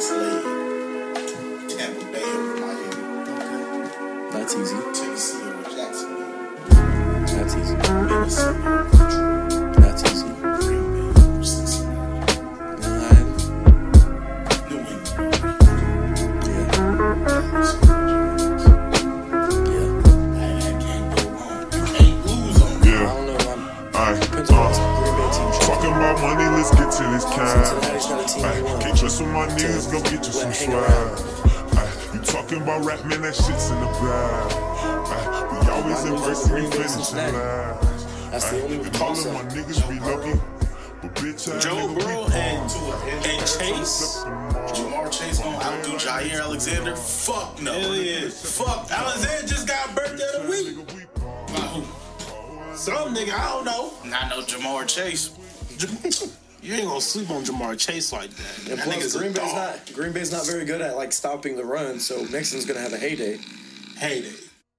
Bucks lead. Tampa Bay over Miami. Okay. That's easy. Tennessee over Jacksonville. That's easy. Minnesota over Detroit. That's easy. Green Bay over Cincinnati. New England over Yeah. Dallas over Giants. Yeah. I can't go wrong. You can't lose on that. I Yeah, don't know. alright. Depends on what Green Bay team shows. Talking about money, let's get to this cash. Cincinnati's not a team you want. Can't trust with my niggas, go get you some Hang swag. around. You talking about rap, man, that shit's in the bag. We always Mine in was first, over we Green Bay, finishing Cincinnati. last. That's the only And all of my niggas be lucky, but bitch ass Joe nigga, Burrow we and Chase. Jamar Chase gonna outdo Jair Alexander? Fuck no. Hell yeah. Fuck. Alexander just got birthday of the week. By who? Some nigga, I don't know. Not no Jamar Chase. You ain't gonna sleep on Jamar Chase like that. And That plus, nigga's Green a Bay's dog. Green Bay's not very good at like stopping the run, so Mixon's gonna have a heyday. Heyday.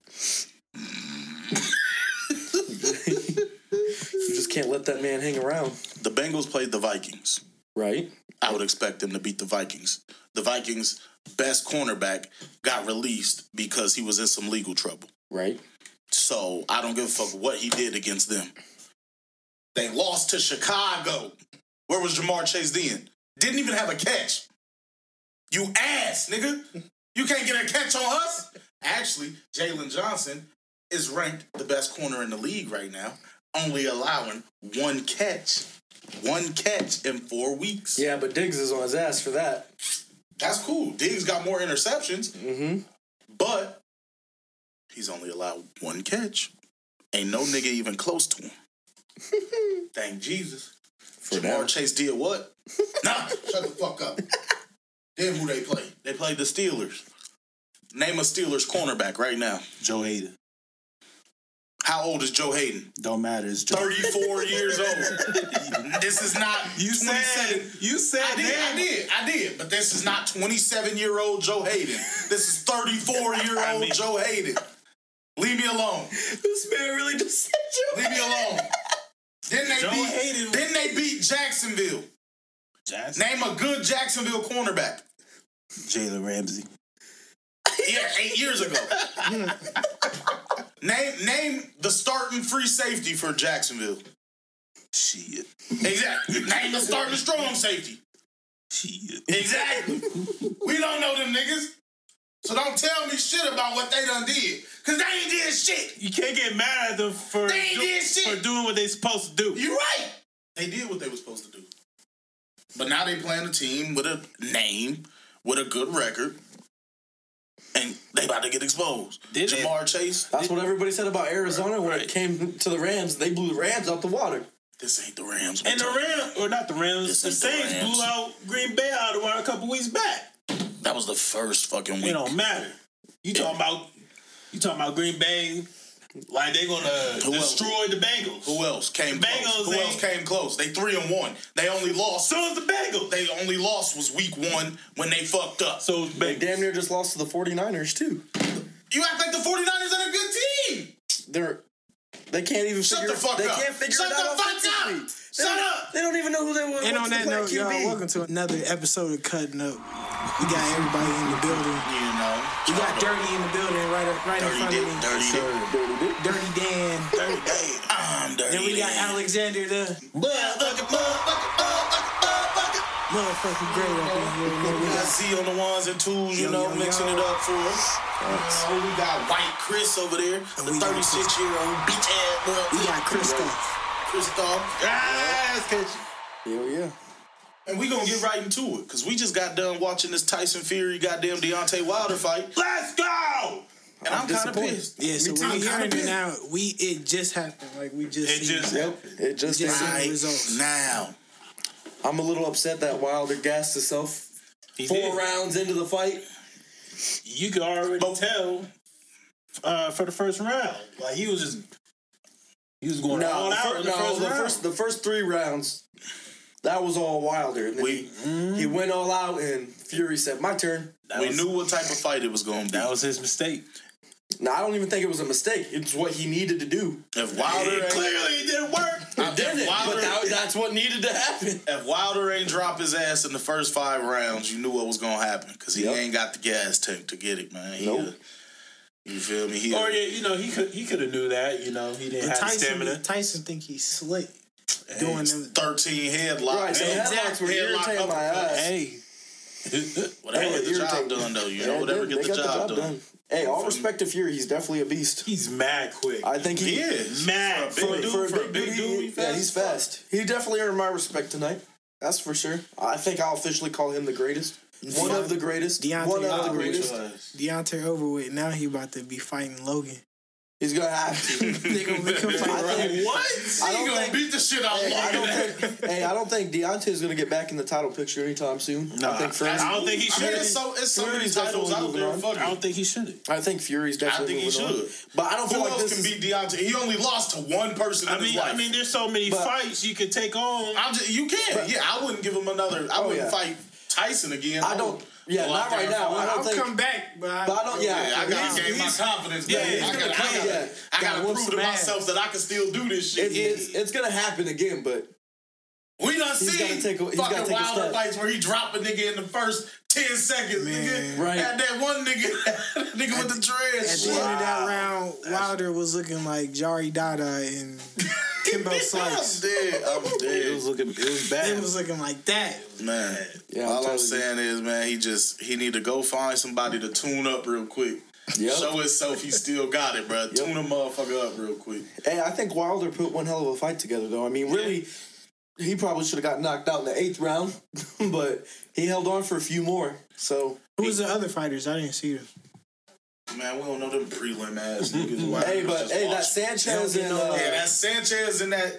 You just can't let that man hang around, The Bengals played the Vikings. right? I would expect them to beat the Vikings. The Vikings' best cornerback got released because he was in some legal trouble. Right? So I don't give a fuck what he did against them. They lost to Chicago. Where was Jamar Chase then? Didn't even have a catch. You ass, nigga. You can't get a catch on us? Actually, Jalen Johnson is ranked the best corner in the league right now, only allowing one catch. One catch in 4 weeks. Yeah, but Diggs is on his ass for that. That's cool. Diggs got more interceptions, Mm-hmm. but he's only allowed one catch. Ain't no nigga even close to him. Thank Jesus. For Jamar now. Chase did what? Nah, shut the fuck up. Then who they played? They played the Steelers. Name a Steelers cornerback right now. Joe Hayden. How old is Joe Hayden? Don't matter. It's Joe. 34 years old. This is not You 27. said I did. But this is not 27-year-old Joe Hayden. This is 34-year-old Joe Hayden. Leave me alone. This man really just said Joe. Leave me alone. Joe Hayden. Didn't they beat Jacksonville? Jackson. Name a good Jacksonville cornerback. Jalen Ramsey. Yeah, 8 years ago. Name the starting free safety for Jacksonville. Shit. Exactly. Name the starting strong safety. Shit. Exactly. We don't know them niggas. So don't tell me shit about what they done did. Because they ain't did shit. You can't get mad at them for, They ain't did shit. for doing what they supposed to do. You're right. They did what they were supposed to do. But now they playing a team with a name, with a good record, and they about to get exposed. Did they? Jamar Chase, That's what everybody said about Arizona when it came to the Rams. They blew the Rams out the water. this ain't the Rams. And the Rams, or not the Rams, This the ain't the Saints Rams. blew out Green Bay out of the water a couple weeks back. That was the first fucking week. It don't matter. You talking about Green Bay like they gonna Who else? destroy the Bengals. Who else came Bengals close? Who ain't- else came close? They 3-1. They only lost. So is the Bengals. They only lost was week 1 when they fucked up. So is They Bengals. damn near just lost to the 49ers, too. You act like the 49ers are a good team. They can't even Shut figure the fuck they up. can't figure Shut it out the fuck offensively. up. They Shut don't- up. They don't even know who they were. And on that note, y'all, QB. welcome to another episode of Cutting Up. We got everybody in the building. You know. We got Dirty in the building right in front of me. Dirty Dick. Dirty Dan. Dirty Dave. I'm Dirty Then we got Dan. Alexander the Motherfucker. motherfucking great up in here. And then We got Z on the ones and twos, you Yo, know, yo, mixing yo. it up for us. We got White Chris over there, the we got 36-year-old bitch ass boy. we got Crystal. Christoph. Ah, Hell yeah. and we gonna get right into it, because we just got done watching this Tyson Fury goddamn Deontay Wilder fight. Let's go! And I'm kind of disappointed. pissed. Yeah, so Me too. we I'm kinda hearing it pissed. now. It just happened. Like we just It seen just it. Yep. It just Just happened. Right results. now. I'm a little upset that Wilder gassed himself He 4 did. rounds into the fight. You could already tell for the first round. Like he was going all out in the first round. the first 3 rounds, that was all Wilder. And then he went all out, and Fury said, "My turn." We knew what type of fight it was gonna be. That was his mistake. No, I don't even think it was a mistake. It's what he needed to do. If Wilder clearly it didn't work. It didn't, but that's what needed to happen. If Wilder ain't drop his ass in the first 5 rounds, you knew what was gonna happen because he ain't got the gas tank to get it, man. Nope. You feel me? Or he could have knew that. He didn't have stamina. Tyson think he's slick. Doing them 13 headlocks. Right, so headlocks were irritating my ass. Hey. Whatever get the job done, though. Whatever get the job done. Hey, all respect to Fury, he's definitely a beast. He's mad quick. I think he is. Mad for a big dude. He's fast. He definitely earned my respect tonight. That's for sure. I think I'll officially call him the greatest. One of the greatest. Deontay overweight. Now he about to be fighting Logan. He's gonna have to. They gonna become fighting. What? He gonna beat the shit out of Logan. I don't think Deontay is gonna get back in the title picture anytime soon. No, I think I don't think he should. It's so many titles out there. I don't think he should. I think Fury's definitely moving on. But I don't feel Who like else this can beat Deontay? He only lost to one person in his life. I mean, there's so many fights you could take on. You can. I wouldn't give him another. I wouldn't fight Tyson again. I don't. Yeah, not right now. I'll come back, but I don't. Yeah, I gotta gain my confidence. I gotta prove to myself that I can still do this shit. It's gonna happen again, but we done seen fucking Wilder fights where he dropped a nigga in the first 10 seconds. Nigga, right? Had that one nigga with the dreads. At the end of that round, Wilder was looking like Jari Dada and Kimbo Slice. I'm dead. It was bad. It was looking like that. Man, all I'm saying is, man, he need to go find somebody to tune up real quick. Yep. Show himself he still got it, bro. Tune a motherfucker up real quick. Hey, I think Wilder put one hell of a fight together, though. I mean, really, he probably should have got knocked out in the 8th round, but he held on for a few more. So, who was the other fighters? I didn't see them. Man, we don't know them prelim ass niggas. That Sanchez and that Sanchez and that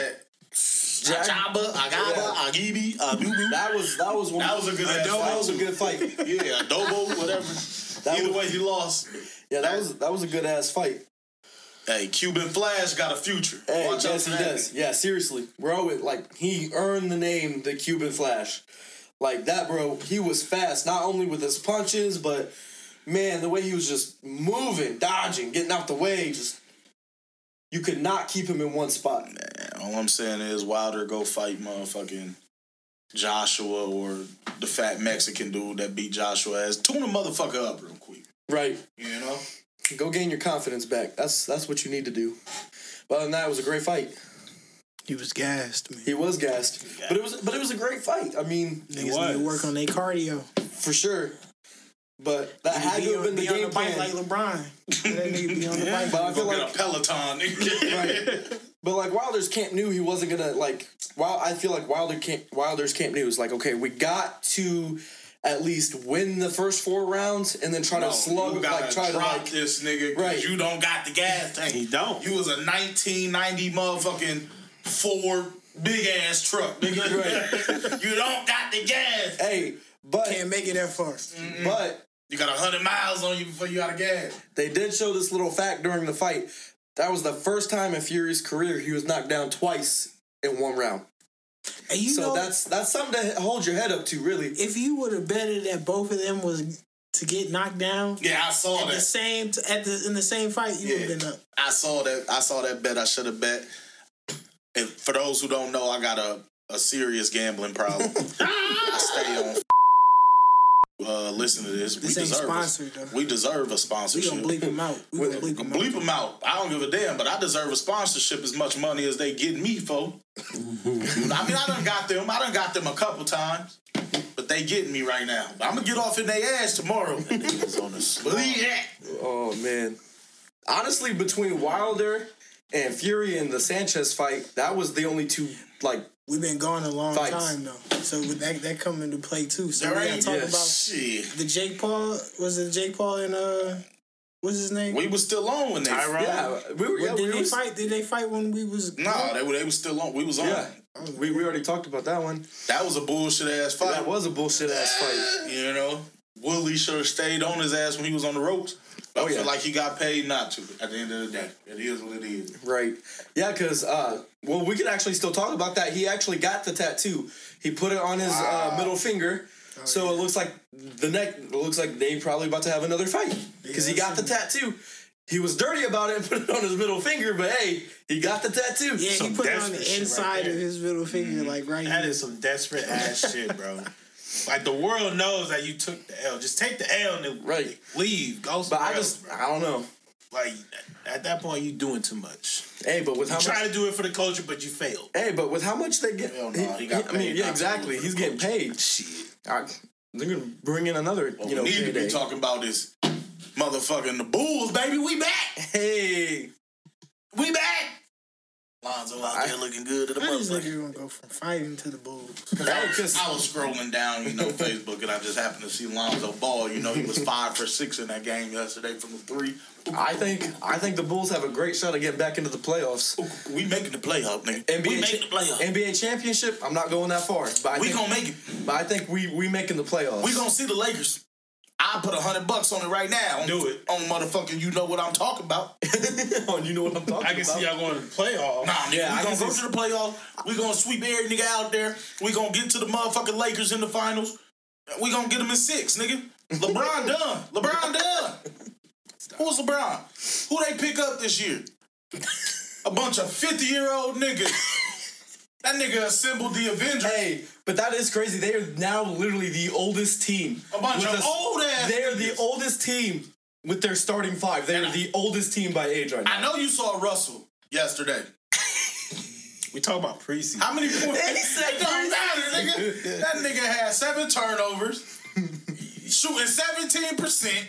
Agibi, Abubu. That was one. That was a good fight. That was a good fight. Yeah, Adobo, whatever. Either way, he lost. Yeah, that was a good ass fight. Hey, Cuban Flash got a future. Hey, yes, he does. Yeah, seriously, bro. He earned the name the Cuban Flash. Like that, bro. He was fast, not only with his punches, but man, the way he was just moving, dodging, getting out the way, you could not keep him in one spot. Man, all I'm saying is Wilder go fight motherfucking Joshua or the fat Mexican dude that beat Joshua ass. Tune a motherfucker up real quick. Right. You know? Go gain your confidence back. That's what you need to do. But other than that, it was a great fight. He was gassed, man. He was gassed. But it was a great fight. I mean, niggas need to work on their cardio. For sure. But that had to have been the game plan. Like LeBron. That nigga be on the bike. But I feel like a Peloton, nigga. Right. But like Wilder's camp knew he wasn't gonna I feel like Wilder's camp knew was like, okay, we got to at least win the first 4 rounds and then try to slug, try to drop this nigga because you don't got the gas tank. He don't. You was a 1990 motherfucking Ford big ass truck, nigga. Right. You don't got the gas. Hey, but can't make it that far. Mm-mm. But you got 100 miles on you before you out of gas. They did show this little fact during the fight. That was the first time in Fury's career he was knocked down twice in 1 round. And that's something to hold your head up to, really. If you would have betted that both of them was to get knocked down, I saw that. In the same fight, you would have been up. I saw that bet. I should have bet. And for those who don't know, I got a serious gambling problem. I stay on. Listen to this. We deserve a sponsorship. We gonna bleep them out. We gonna bleep them out. I don't give a damn, but I deserve a sponsorship as much money as they get me for. I mean, I done got them a couple times, but they getting me right now. I'm gonna get off in their ass tomorrow. Oh man, honestly, between Wilder and Fury and the Sanchez fight, that was the only 2 We've been gone a long time though, so with that come into play too. So we gotta talk about the Jake Paul. Was it Jake Paul and what's his name? We was still on when they Tyrone. Yeah, we were. Did they fight? Did they fight when we was? No, they were still on. We was on. Yeah. We already talked about that one. That was a bullshit ass fight. That was a bullshit ass fight. You know, Willie should have stayed on his ass when he was on the ropes. I feel like he got paid not to. At the end of the day, it is what it is. Right. Yeah, because we could actually still talk about that. He actually got the tattoo. He put it on his middle finger. It looks like the neck. It looks like they probably about to have another fight because he got the tattoo. He was dirty about it and put it on his middle finger, but hey, he got the tattoo. Yeah, he put it on the inside of his middle finger, like right here. That is some desperate ass shit, bro. Like, the world knows that you took the L. Just take the L and then leave. Go somewhere else, I don't know. Like, at that point, you doing too much. Hey, but with how much... You try to do it for the culture, but you failed. Hey, but with how much they get... Hell no, he got paid. yeah, exactly. He's getting paid. Shit. They're going to bring in another, what we need to be talking about is motherfucking the Bulls, baby. We back. Hey. We back. Lonzo out there looking good at the motherfucker. I just going to go from fighting to the Bulls. I was scrolling down, Facebook, and I just happened to see Lonzo ball. He was 5 for 6 in that game yesterday from the 3. I think the Bulls have a great shot of getting back into the playoffs. We making the playoff, nigga. We making the playoff. NBA championship, I'm not going that far. But we gonna make it. But I think we making the playoffs. We gonna see the Lakers. I'll put $100 on it right now. Do it. On motherfucking, you know what I'm talking about. You know what I'm talking about. I can see y'all going to the playoffs. Nah, nigga, we gonna go to the playoffs. We gonna sweep every nigga out there. We gonna get to the motherfucking Lakers in the finals. We gonna get them in 6, nigga. LeBron done. LeBron done. Who's LeBron? Who they pick up this year? A bunch of 50-year-old niggas. That nigga assembled the Avengers. Hey, but that is crazy. They are now literally the oldest team. A bunch of old ass. They are the oldest team with their starting 5. They are the oldest team by age right now. I know you saw Russell yesterday. We talk about preseason. How many points? It don't matter, nigga. That nigga had 7 turnovers, shooting 17%.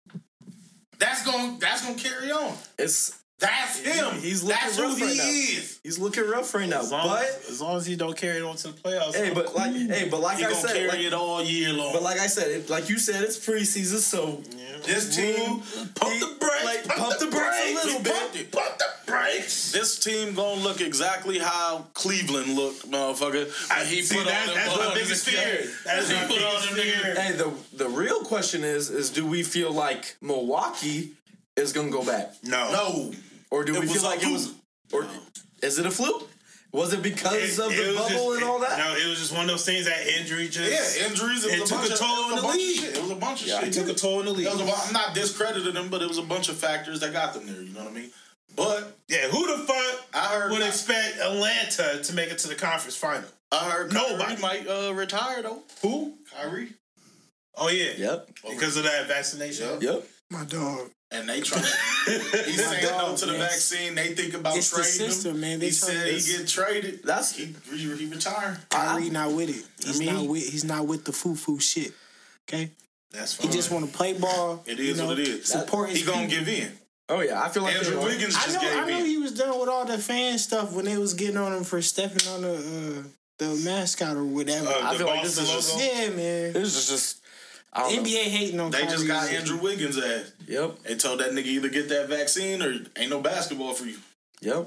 That's gonna carry on. That's him. He's looking That's rough who right he now. is. He's looking rough right now. As long as he don't carry it on to the playoffs. Hey, but like he I said, carry it all year long. But like I said, like you said, it's preseason, so this team pump the brakes, pump the brakes a little bit. Pump the brakes. This team gonna look exactly how Cleveland looked, motherfucker. That's my biggest fear. That's my biggest fear. Hey, the real question is do we feel like Milwaukee is gonna go back? No. Or do we feel like it was? Or is it a fluke? Was it because of the bubble and all that? No, it was just one of those things that injury just... Yeah, injuries. It took a toll in the league. It was a bunch of shit. It took a toll in the league. I'm not discrediting them, but it was a bunch of factors that got them there. You know what I mean? But yeah, who the fuck would expect Atlanta to make it to the conference final? I heard nobody might retire though. Who? Kyrie. Oh yeah. Yep. Because of that vaccination. Yep. My dog. And they try. He's saying no to the vaccine. They think about it's trading the system, him. Man. He said he get traded. He retired. Kyrie not with it. He's not with the foo shit. Okay. That's fine. He just want to play ball. It is what it is. Support his He gonna give in. Oh yeah, I feel like Andrew Wiggins just gave in. I know he was done with all the fan stuff when they was getting on him for stepping on the mascot or whatever. I feel like this is just man. This is just. NBA hating on They Kyrie. just got Andrew Wiggins' ass. Yep. They told that nigga either get that vaccine or ain't no basketball for you. Yep.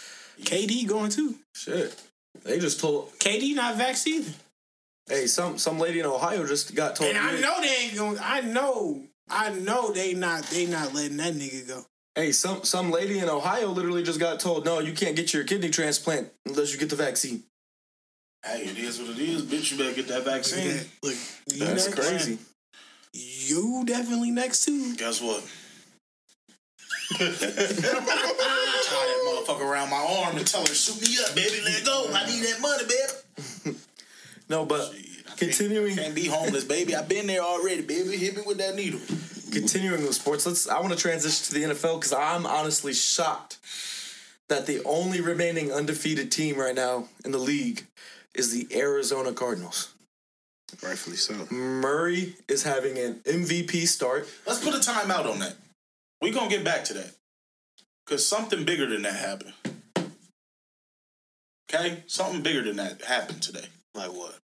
KD going too. Shit. They just told KD not vaxxed either. Hey, some lady in Ohio just got told. And I know they ain't going. I know they not letting that nigga go. Hey, some lady in Ohio literally just got told, no, you can't get your kidney transplant unless you get the vaccine. Hey, it is what it is, bitch. You better get that vaccine. Look, that's crazy. You definitely next too. Guess what? Tie that motherfucker around my arm and tell her, shoot me up, baby. Let go. I need that money, baby. No, but continuing. Can't be homeless, baby. I've been there already, baby. Hit me with that needle. Continuing with sports, I want to transition to the NFL because I'm honestly shocked that the only remaining undefeated team right now in the league is the Arizona Cardinals. Rightfully so. Murray is having an MVP start. Let's put a timeout on that. We're going to get back to that. Because something bigger than that happened. Okay? Something bigger than that happened today. Like what?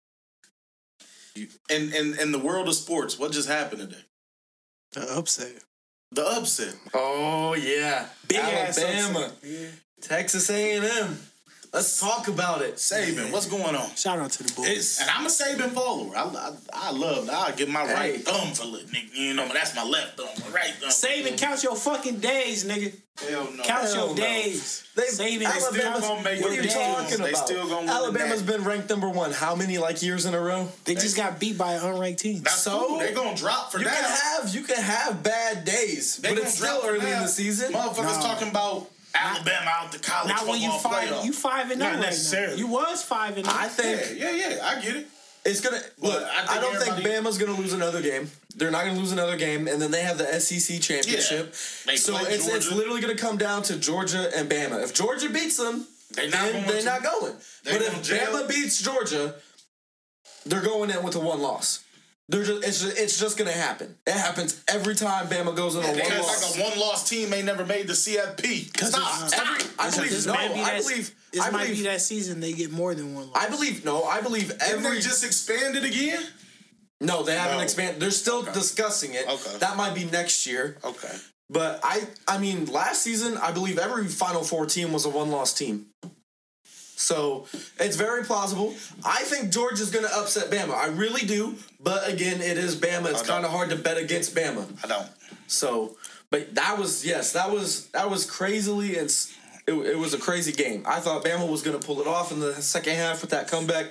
In the world of sports, what just happened today? The upset. The upset. Oh, yeah. Big Alabama. ass upset. Yeah. Texas A&M. Let's talk about it. Saban, what's going on? Shout out to the boys. And I'm a Saban follower. I give my right thumb for nigga. You know, but that's my left thumb. My right thumb. Saban, count your fucking days, nigga. Hell no. Count your days. Saban, still gonna make what are you talking about? They still gonna win. Alabama's been ranked number 1. How many years in a row? They just got beat by an unranked team. That's so they're gonna drop for that. You can have bad days, but it's still early in the season. Motherfuckers talking about Alabama out the college not when you playoff. You 5-0 not right necessarily. now. You was 5-0. I think. Yeah, I get it. It's gonna look. I don't think Bama's gonna lose another game. They're not gonna lose another game, and then they have the SEC championship. Yeah. So it's literally gonna come down to Georgia and Bama. If Georgia beats them, they're not going. But if Bama beats Georgia, they're going in with a 1 loss. It's just gonna happen. It happens every time Bama goes in a 1 loss. Like a 1-loss team may never made the CFP. Stop. I believe this might be that season they get more than 1 loss. I believe every. They just expanded again. No, they haven't expanded. They're still discussing it. Okay. That might be next year. Okay. But I mean, last season I believe every Final Four team was a 1-loss team. So it's very plausible. I think Georgia's going to upset Bama. I really do. But again, it is Bama. It's kind of hard to bet against Bama. I don't. So, but that was crazily and it was a crazy game. I thought Bama was going to pull it off in the second half with that comeback,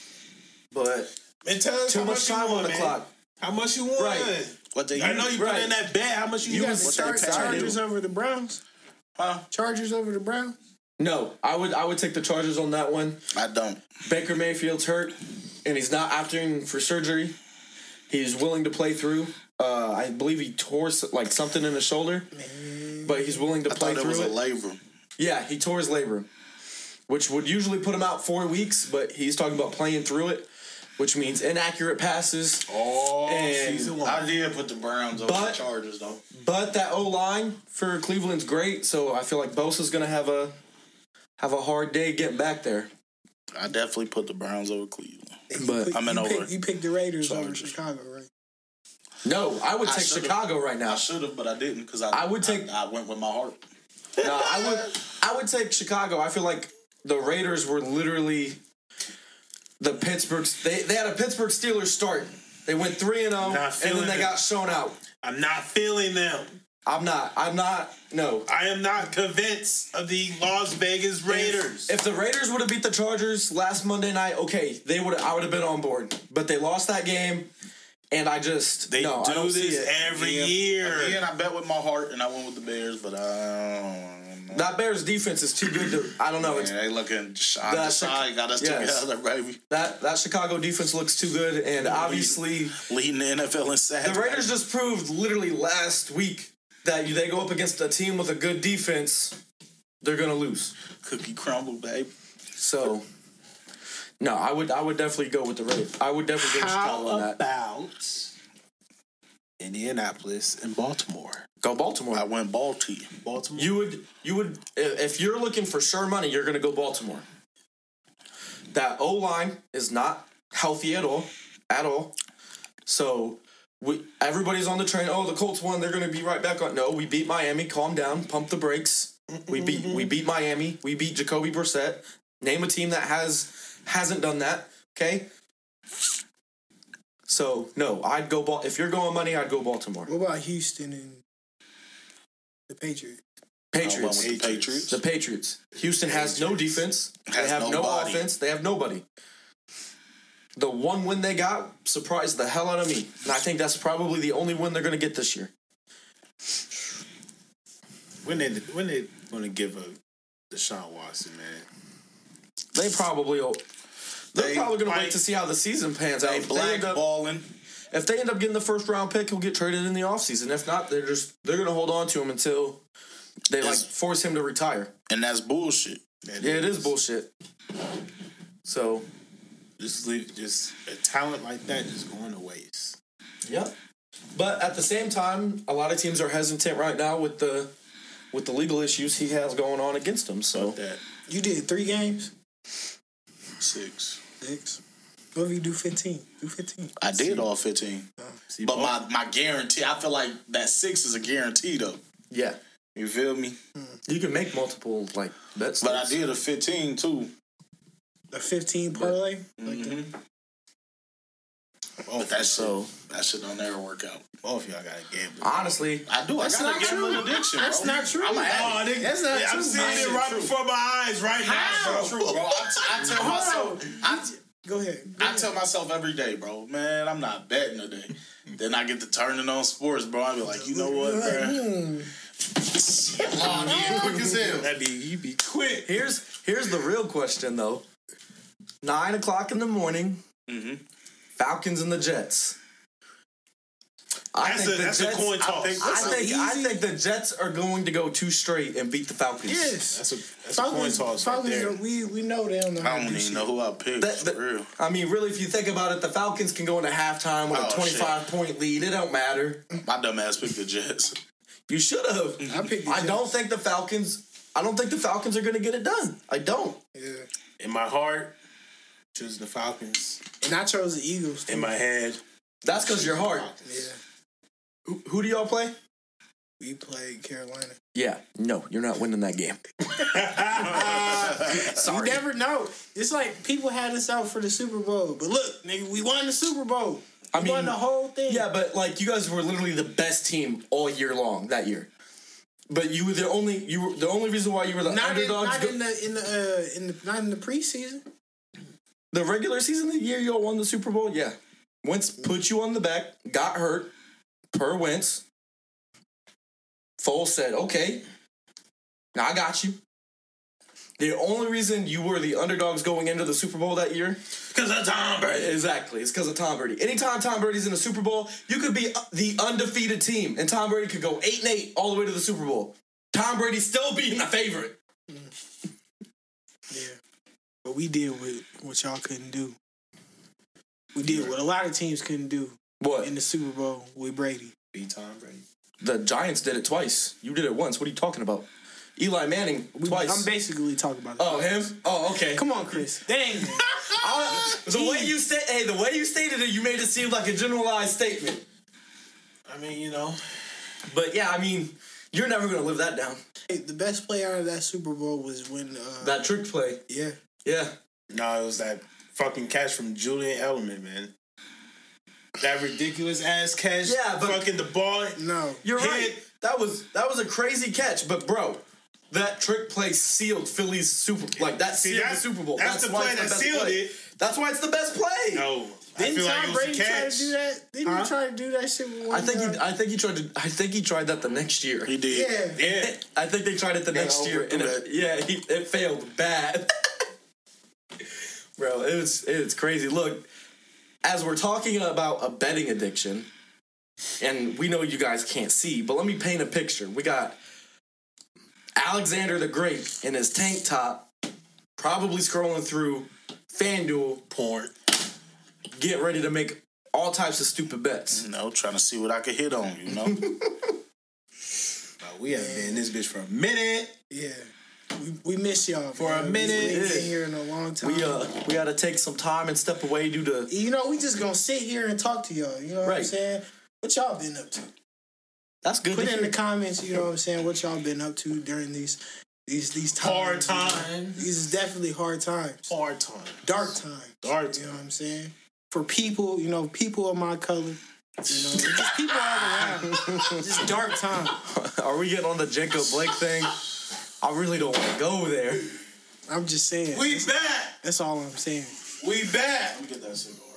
but too much time on the clock. How much you won? Right. I know you put in that bet. How much you got? Chargers over the Browns. Chargers over the Browns. No, I would take the Chargers on that one. I don't. Baker Mayfield's hurt, and he's not opting for surgery. He's willing to play through. I believe he tore something in his shoulder, but he's willing to play through it. It was a labrum. Yeah, he tore his labrum, which would usually put him out 4 weeks, but he's talking about playing through it, which means inaccurate passes. Season 1. I did put the Browns over the Chargers, though. But that O-line for Cleveland's great, so I feel like Bosa's going to have a hard day getting back there. I definitely put the Browns over Cleveland. You picked the Raiders over Chicago, right? No, I would take Chicago right now. I should have, but I didn't because I went with my heart. No, I would take Chicago. I feel like the Raiders were literally the Pittsburgh. They had a Pittsburgh Steelers start. They went 3-0, and then they got shown out. I'm not feeling them. I'm not. No. I am not convinced of the Las Vegas Raiders. If the Raiders would have beat the Chargers last Monday night, okay, I would have been on board. But they lost that game, and I do this every year. Again, I bet with my heart, and I went with the Bears, but that Bears defense is too good to. I don't know. Yeah, they looking side to side, got us together, baby. That Chicago defense looks too good, and obviously leading the NFL in sacks. The Raiders just proved literally last week that they go up against a team with a good defense, they're gonna lose. Cookie crumble, babe. So, no, I would definitely go with the Raiders. I would definitely go with Chicago on that. How about Indianapolis and Baltimore? Go Baltimore. I went Baltimore. You would if you're looking for sure money, you're gonna go Baltimore. That O-line is not healthy at all. So. Everybody's on the train. Oh, the Colts won. They're going to be right back on. No, we beat Miami. Calm down. Pump the brakes. We beat Miami. We beat Jacoby Brissett. Name a team that hasn't done that. Okay. So no, I'd go. If you're going money, I'd go Baltimore. What about Houston and the Patriots? The Patriots. Houston has no defense. They have no offense. They have nobody. The one win they got surprised the hell out of me. And I think that's probably the only win they're going to get this year. When they going to give a Deshaun Watson, man? They're probably going to wait to see how the season pans out. If they end up getting the first round pick, he'll get traded in the offseason. If not, they're going to hold on to him until they force him to retire. And that's bullshit. It is bullshit. So... Just a talent like that just going to waste. Yeah, but at the same time, a lot of teams are hesitant right now with the legal issues he has going on against him. So you did 3 games, 6. What if you do 15? Do 15. I did all 15. But my guarantee, I feel like that 6 is a guarantee though. Yeah. You feel me? You can make multiple bets. But I did a 15 too. A 15 parlay? Oh, that shit don't ever work out. Both of y'all got a gambling. Honestly, I do. That's I got a not true. gambling addiction. That's bro. not true. I'm an addict. That's not true. I'm seeing it right before my eyes right now, bro. Bro, I tell myself. Go ahead. I tell myself every day, bro, man, I'm not betting today. Then I get to turning on sports, bro. I be like, you know what, bro? Quick as hell. You be quick. here's the real question though. 9:00 in the morning. Falcons and the Jets. That's a coin toss. I think the Jets are going to go 2 straight and beat the Falcons. Yes. That's a coin toss right there. We know they don't know how I to don't do even shit. know who I picked. For real. I mean, really, if you think about it, the Falcons can go into halftime with a 25-point lead. It don't matter. My dumb ass picked the Jets. You should have. I don't think the Falcons are going to get it done. I don't. Yeah. In my heart, choosing the Falcons. And I chose the Eagles, too. In my head. That's because your heart. Yeah. Who do y'all play? We played Carolina. Yeah. No, you're not winning that game. You never know. It's like people had us out for the Super Bowl. But look, nigga, we won the Super Bowl. We won the whole thing. Yeah, but you guys were literally the best team all year long that year. But you were the only reason why you were the underdogs. Not in the preseason. The regular season, the year y'all won the Super Bowl, yeah. Wentz put you on the back, got hurt, per Wentz. Foles said, okay, now I got you. The only reason you were the underdogs going into the Super Bowl that year? Because of Tom Brady. Exactly, it's because of Tom Brady. Anytime Tom Brady's in the Super Bowl, you could be the undefeated team, and Tom Brady could go 8-8 all the way to the Super Bowl. Tom Brady still being the favorite. Yeah. But we did what y'all couldn't do. We did what a lot of teams couldn't do. What? In the Super Bowl with Brady. Beat Tom Brady. The Giants did it twice. You did it once. What are you talking about? Eli Manning twice. I'm basically talking about Oh, him? Oh, okay. Come on, Chris. Dang. The way you stated it, you made it seem like a generalized statement. I mean, you know. But yeah, I mean, you're never going to live that down. Hey, the best play out of that Super Bowl was when... that trick play. Yeah. Yeah. No, it was that fucking catch from Julian Edelman, man. That ridiculous ass catch. Yeah, but fucking the ball. No. You're right. That was a crazy catch, but bro, that trick play sealed Philly's Super the Super Bowl. That's the play that sealed it. That's why it's the best play. No. Didn't Tom Brady try to do that? Didn't he try to do that shit with one I think he tried that the next year. He did. Yeah. I think they tried it the next year, and it failed bad. Bro, it's crazy. Look, as we're talking about a betting addiction, and we know you guys can't see, but let me paint a picture. We got Alexander the Great in his tank top, probably scrolling through FanDuel porn, getting ready to make all types of stupid bets. You know, trying to see what I could hit on, you know? We haven't been in this bitch for a minute. Yeah. We miss y'all for a minute. We ain't been here in a long time. We got to take some time and step away due to... You know, we just gonna sit here and talk to y'all. You know what I'm saying? What y'all been up to? That's good. Put in the comments, you know what I'm saying, what y'all been up to during these times. Hard times. These is definitely hard times. Hard times. Dark times. Dark times. You know what I'm saying? For people, you know, people of my color. You know, just people all around. Just dark time. Are we getting on the Jacob Blake thing? I really don't want to go there. I'm just saying. We back. That's all I'm saying. We back. Let me get that cigar.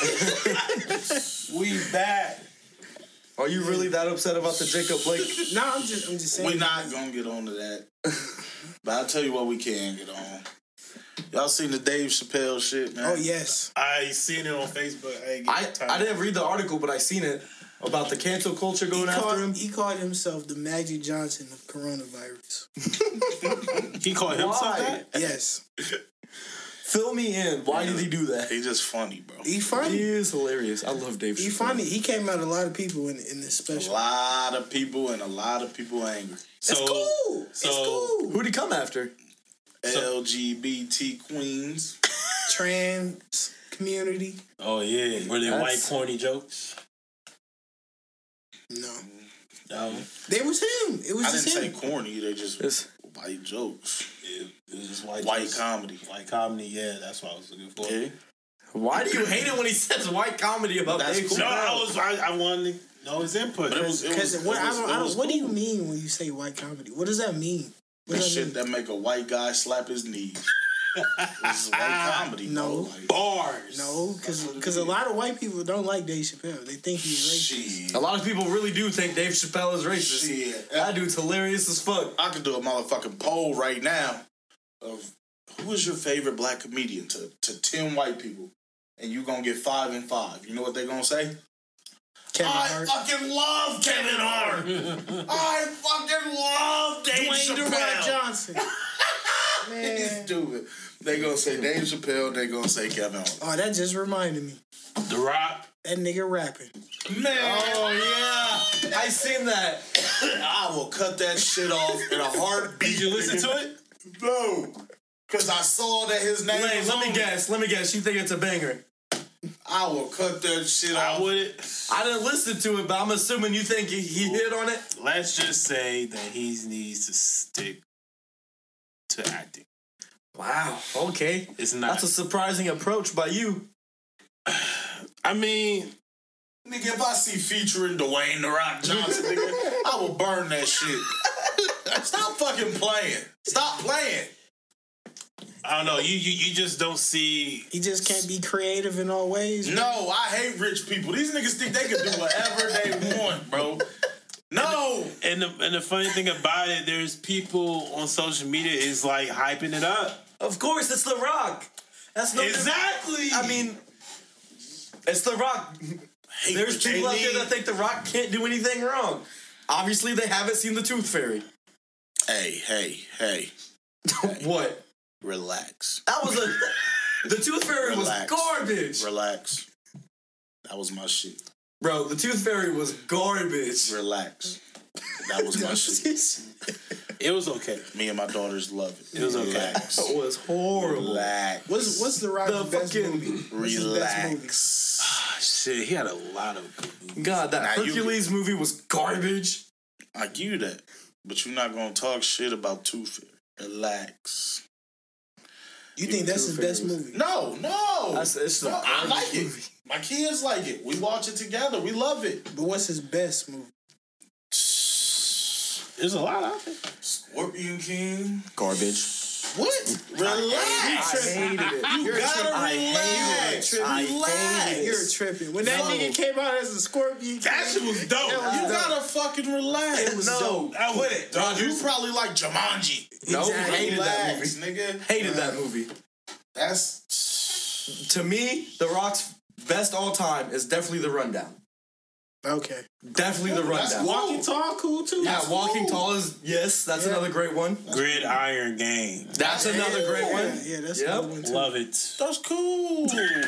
We back. Are you really that upset about the Jacob Blake? No, I'm just saying. We're not gonna get on to that. But I'll tell you what we can get on. Y'all seen the Dave Chappelle shit, man? Oh yes. I seen it on Facebook. I didn't read the article, but I seen it about the cancel culture going after him. He called himself the Magic Johnson of coronavirus. He called himself that? Yes. Fill me in. Why did he do that? He's just funny, bro. He's funny. He is hilarious. I love Dave Chappelle. He's funny. He came out a lot of people in this special. A lot of people and a lot of people angry. It's cool. It's cool. Who'd he come after? LGBT queens. Trans community. Oh, yeah. Were they white corny jokes? No. No. They was him. It was I just didn't him. say corny. They just white jokes. It was just white comedy. White comedy, yeah, that's what I was looking for. Yeah. Why do you hate it when he says white comedy about Dave Chappelle? No, I wanted to know his input. But what do you mean when you say white comedy? What does that mean? The shit that make a white guy slap his knees. This is white comedy. No. Like, bars. No, because a lot of white people don't like Dave Chappelle. They think he's racist. Shit. A lot of people really do think Dave Chappelle is racist. Shit. That dude's hilarious as fuck. I could do a motherfucking poll right now of who is your favorite black comedian to 10 white people, and you gonna get 5 and 5. You know what they gonna say? Kevin I Hart. fucking love Kevin Hart. I fucking love Dave Dwayne Chappelle. Johnson. Man. He's stupid. They gonna say Dave Chappelle. They gonna say Kevin Hart. Oh, that just reminded me. The Rock. That nigga rapping. Man. Oh, yeah. I seen that. I will cut that shit off in a heartbeat. Did you listen to it? No. Because I saw that his name was Let me guess. You think it's a banger? I will cut that shit off. I wouldn't. I didn't listen to it, but I'm assuming you think he hit on it? Let's just say that he needs to stick to acting. Wow. Okay. It's not. That's a surprising approach by you. I mean, Nigga, if I see featuring Dwayne The Rock Johnson, nigga, I will burn that shit. Stop fucking playing. Stop playing. I don't know. You just don't see. He just can't be creative in all ways. No, I hate rich people. These niggas think they can do whatever they want, bro. No. And the funny thing about it, there's people on social media is like hyping it up. Of course, it's The Rock. That's no exactly. I mean, it's The Rock. There's people out there that think The Rock can't do anything wrong. Obviously, they haven't seen The Tooth Fairy. Hey. What? Relax. That was The Tooth Fairy was garbage. Relax. That was my shit. Bro, The Tooth Fairy was garbage. Relax. That was my shit. It was okay. Me and my daughters love it. It was okay. Relax. It was horrible. Relax. What's The Rock's best movie? Relax. Shit, he had a lot of good movies. God, that Hercules movie was garbage. I give you that. But you're not going to talk shit about Tooth Fairy. Relax. You think that's his best movie? No. I like it. movie. My kids like it. We watch it together. We love it. But what's his best movie? There's a lot out there. Scorpion King. Garbage. What? Relax. I hated it. You gotta relax. Relax. You're tripping. When that nigga came out as a Scorpion King, That shit was dope. You gotta fucking relax. It was dope. Quit it. Dog, you probably like Jumanji. No, Exactly. hated that movie. Nigga. Hated that movie. That's... To me, The Rock's best all time is definitely The Rundown. Okay. Definitely The Rundown. Walking Tall, cool too. Yeah, Walking Tall is, yes, that's another great one. Gridiron Gang. That's another great one. Yeah, that's a good one too. Love it. That's cool.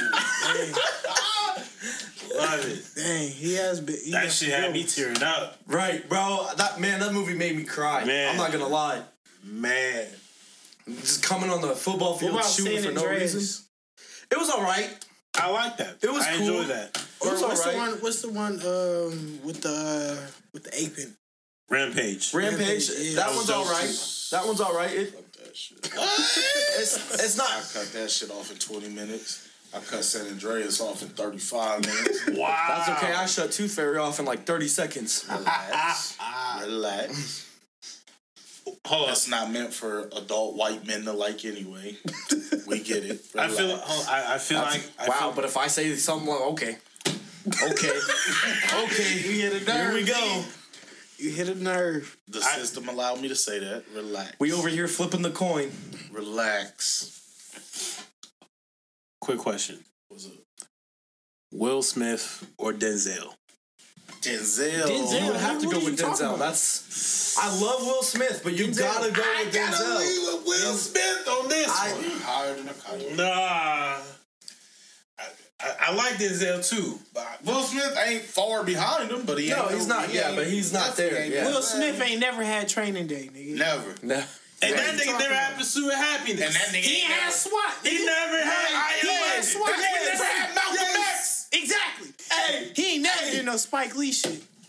Love it. Dang, he has been. That shit had me tearing up. Right, bro. That movie made me cry. Man. I'm not gonna lie. Man. Just coming on the football What field about shooting San for no Andreas? reason. It was alright. I like that. It was I cool. enjoy that. It was What's alright. What's the one with the aping? Rampage. Rampage. Yeah. That one's alright. That one's alright. It's not. I cut that shit off in 20 minutes. I cut San Andreas off in 35 minutes. Wow. That's okay. I shut Tooth Fairy off in like 30 seconds. Relax. Hold on. That's not meant for adult white men to like anyway. We get it. I Relax. feel like But if I say something like, okay. You hit a nerve. Here we go. You hit a nerve. The system allowed me to say that. Relax. We over here flipping the coin. Relax. quick question. What's up? Will Smith or Denzel? Denzel. You would have to go with Denzel. I love Will Smith, but you gotta go with Denzel. I gotta leave with Will Smith on this one. Higher than a kite. Nah. I like Denzel too. Will Smith ain't far behind him, but he's not. Yeah, but he's not there. Yeah. Will Smith ain't never had training day, nigga. Never. No. And that nigga never had Pursuit of Happiness. And that nigga He had SWAT. He never had He had SWAT. He never had Malcolm X. Exactly. Hey, He ain't never did no Spike Lee shit.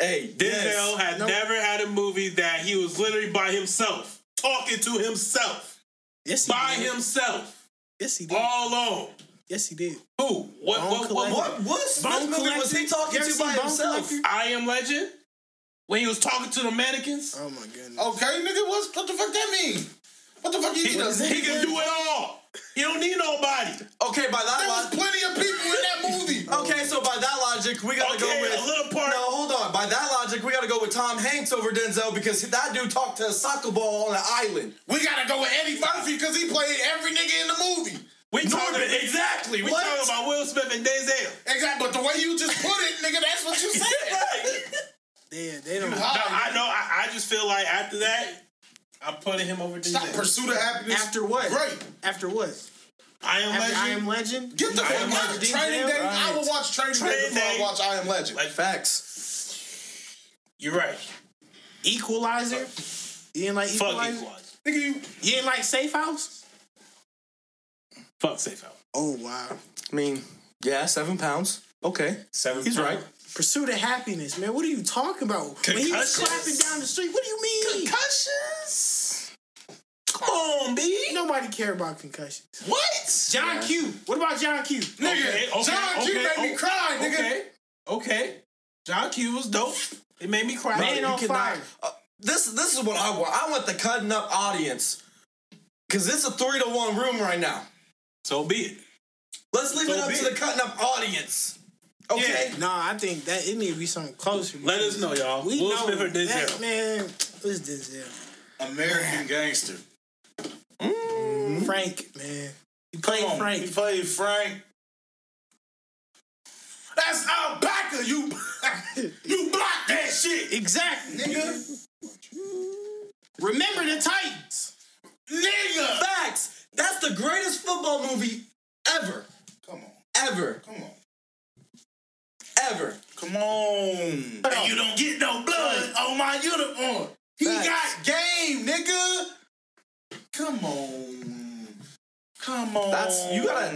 Hey, Denzel had never had a movie that he was literally by himself, talking to himself. Yes, he by did. himself. Yes, he did. All alone. Yes, he did. Who? What Smith movie was he talking to by himself? I Am Legend? When he was talking to the mannequins? Oh, my goodness. Okay, nigga, what the fuck that mean? What the fuck he does? He can do it all. He don't need nobody. Okay, by that logic. There was plenty of people in that movie. Okay, so by that logic, we gotta go with... a little part. No, hold on. By that logic, we gotta go with Tom Hanks over Denzel because that dude talked to a soccer ball on an island. We gotta go with Eddie Murphy because he played every nigga in the movie. We talking exactly. We talking about Will Smith and Denzel. Exactly, but the way you just put it, nigga, that's what you said. They don't. I know. I just feel like after that, I'm putting him over Denzel. Stop Pursuit of Happiness. After what? Great. After what? I Am Legend. Get the fuck out of Training Day. Right. I will watch Training Day before I watch I Am Legend. Like facts. You're right. Equalizer. You didn't like Equalizer? Fuck Equalizer. Nigga, you didn't like Safe House? Fuck Safe House. Oh wow. I mean, yeah, 7 pounds. Okay, 7 He's pounds. right. Pursuit of Happiness, man. What are you talking about? When he was clapping down the street, what do you mean? Concussions. Come on, B. Nobody care about concussions. What? John Q. What about John Q? Nigga, John Q made me cry, nigga. Okay. John Q was dope. It made me cry. Man on fire. This is what I want. I want the cutting up audience. Because it's a 3-1 room right now. So be it. Let's leave it up to the cutting up audience. Okay? Yeah. Nah, I think that it need to be something closer. Let us know, y'all. We Will know Smith or Denzel? that, man. It's Denzel. American Gangster. Frank, man. He played Frank. He played Frank. That's Alpaca. You blocked that shit. Exactly. Nigga. Remember the Titans. Nigga. Facts. That's the greatest football movie ever. Come on. Ever. Come on. Ever. Come on. And you don't get no blood on my uniform. He got game, nigga. Come on. Come on. That's you gotta.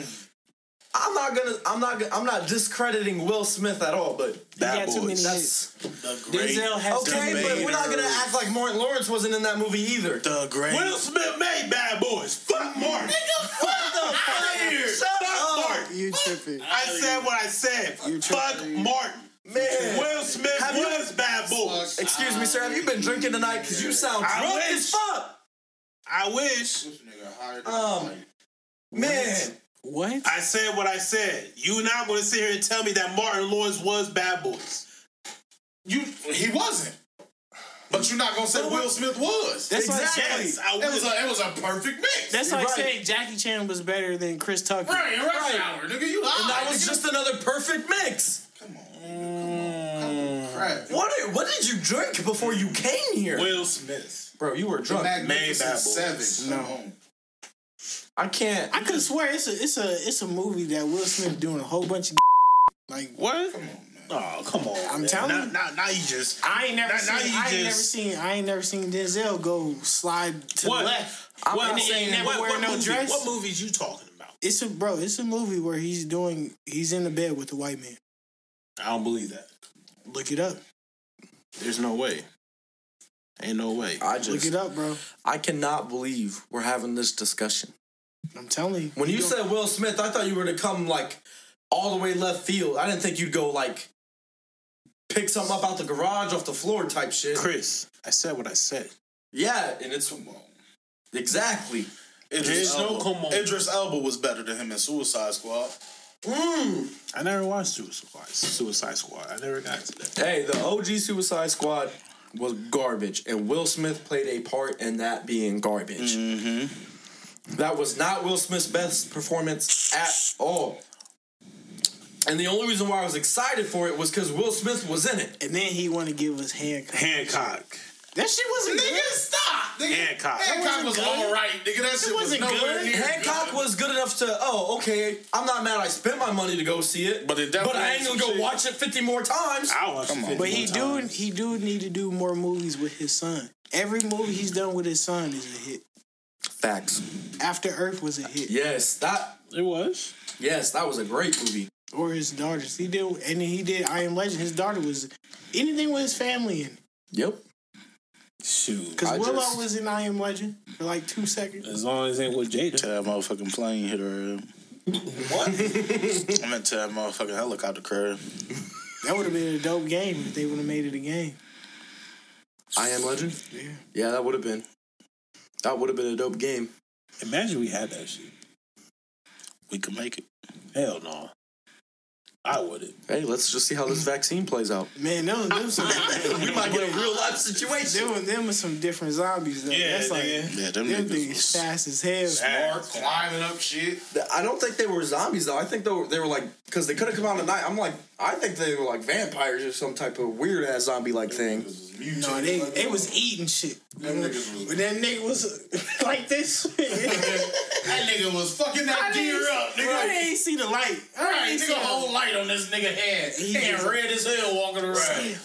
I'm not discrediting Will Smith at all, but Bad too many that's the great. Denzel has okay, but we're not gonna act like Martin Lawrence wasn't in that movie either. The great. Will Smith made Bad Boys. Fuck Martin. Nigga, fuck the fire. Fuck Martin. You tripping. I said what I said. Fuck Martin. Man, Will Smith was Bad Boys. Excuse me, sir. Have you been drinking tonight? Because you sound drunk as fuck. I wish. Man. What? I said what I said. You're not going to sit here and tell me that Martin Lawrence was Bad Boys. He wasn't. But you're not going to say Will Smith was. That's exactly. Yes, I It was a perfect mix. That's like saying Jackie Chan was better than Chris Tucker. Right, Rush Hour, nigga. You And that lied, was nigga. just another perfect mix. Come on. Crap. What did you drink before you came here? Will Smith. Bro, you were drunk. Magnificent Bad Boys. Seven. No. I can't. I could swear it's a movie that Will Smith doing a whole bunch of like What? Come on, man. Oh, come on. I'm man. telling you. Now you just. I ain't never just- seen Denzel go slide to What? the left. I'm And not he saying never wear no movie? dress. What movies you talking about? It's a movie where he's in the bed with the white man. I don't believe that. Look it up. There's no way. Ain't no way. Look it up, bro. I cannot believe we're having this discussion. I'm telling you. When you said Will Smith, I thought you were to come like all the way left field. I didn't think you'd go like pick something up out the garage off the floor type shit. Chris, I said what I said. Yeah, and it's exactly. Idris There's no Elba. come on. Idris Elba was better than him in Suicide Squad. I never watched Suicide Squad. I never got to that. Hey, the OG Suicide Squad was garbage, and Will Smith played a part in that being garbage. That was not Will Smith's best performance at all. And the only reason why I was excited for it was because Will Smith was in it. And then he want to give us Hancock. That shit wasn't Nigga, good. stop! Nigga. Hancock. Hancock was alright, nigga. That shit was wasn't nowhere good. near Hancock was good enough to, okay, I'm not mad I spent my money to go see it. But it definitely I ain't gonna ain't go some shit. watch it 50 more times. I watched it. But he do need to do more movies with his son. Every movie he's done with his son is a hit. Facts. After Earth was a hit. Yes, that It was. was a great movie. Or his daughters. He did I Am Legend. His daughter was anything with his family in it. Yep. Shoot. Because Willow was in I Am Legend for like 2 seconds. As long as it ain't with Jada. To that motherfucking plane hit her. What? I meant to that motherfucking helicopter crash. That would have been a dope game if they would have made it a game. I Am Legend? Yeah. Yeah, that would have been. That would have been a dope game. Imagine we had that shit. We could make it. Hell no. I wouldn't. Hey, let's just see how this vaccine plays out. Man, them some... we might get a real life situation. Them are some different zombies, though. Yeah, that's like... Yeah, them niggas fast as hell. Smart, climbing up shit. I don't think they were zombies, though. I think they were like... Because they could have come out at night. I'm like... I think they were like vampires or some type of weird-ass zombie-like thing. No, they was eating shit. But that nigga was like this. That nigga was fucking that deer up, nigga. I ain't see the light. All right, nigga, whole light on this nigga head. He ain't red as hell walking around.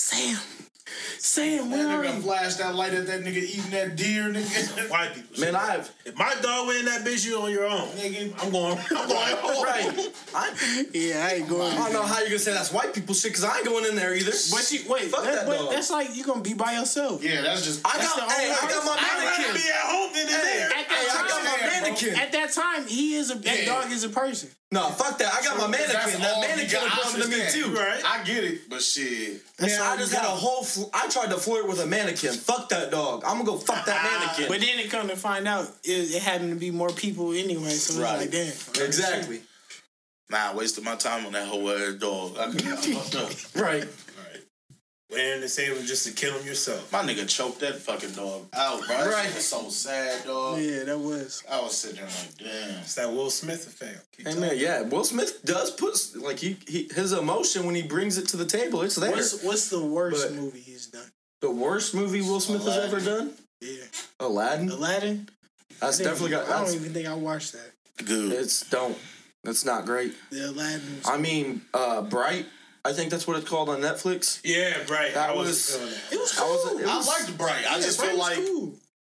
Sam, where are That nigga you? flashed that light at that nigga eating that deer, nigga. White people. Man, If my dog went in that bitch, you on your own. Nigga, I'm going home. Right. Yeah, I ain't going. I don't know how you're going to say that's white people shit, because I ain't going in there either. But Fuck that dog. that's like you gonna be by yourself. Yeah, that's just... I got my I'd rather mannequin. be at home than in there. I got my mannequin. At that time, that dog is a person. No, fuck that. I got my mannequin. That mannequin a person to me too. Right. I get it, but shit. Man, I just had a whole... I tried to flirt with a mannequin. Fuck that dog. I'm gonna go fuck that mannequin. But then it come to find out, it happened to be more people anyway, so Right. it's like, damn. Exactly. Nah, I wasted my time on that whole ass dog. I couldn't fucked up. Right. Wearing the same just to kill him yourself. My nigga choked that fucking dog out, bro. That shit was so sad, dog. Yeah, that was. I was sitting there like, damn. It's that Will Smith effect. Hey man, yeah, Will Smith does put like he his emotion when he brings it to the table. It's there. What's the worst movie he's done? The worst movie Will Smith has ever done? Yeah, Aladdin. That's definitely got. I don't even think I watched that. Good. It's not great. The Aladdin. I mean, Bright. I think that's what it's called on Netflix. Yeah, Bright. That I was. wasn't feeling that. It was cool. I liked Bright. I just feel like cool.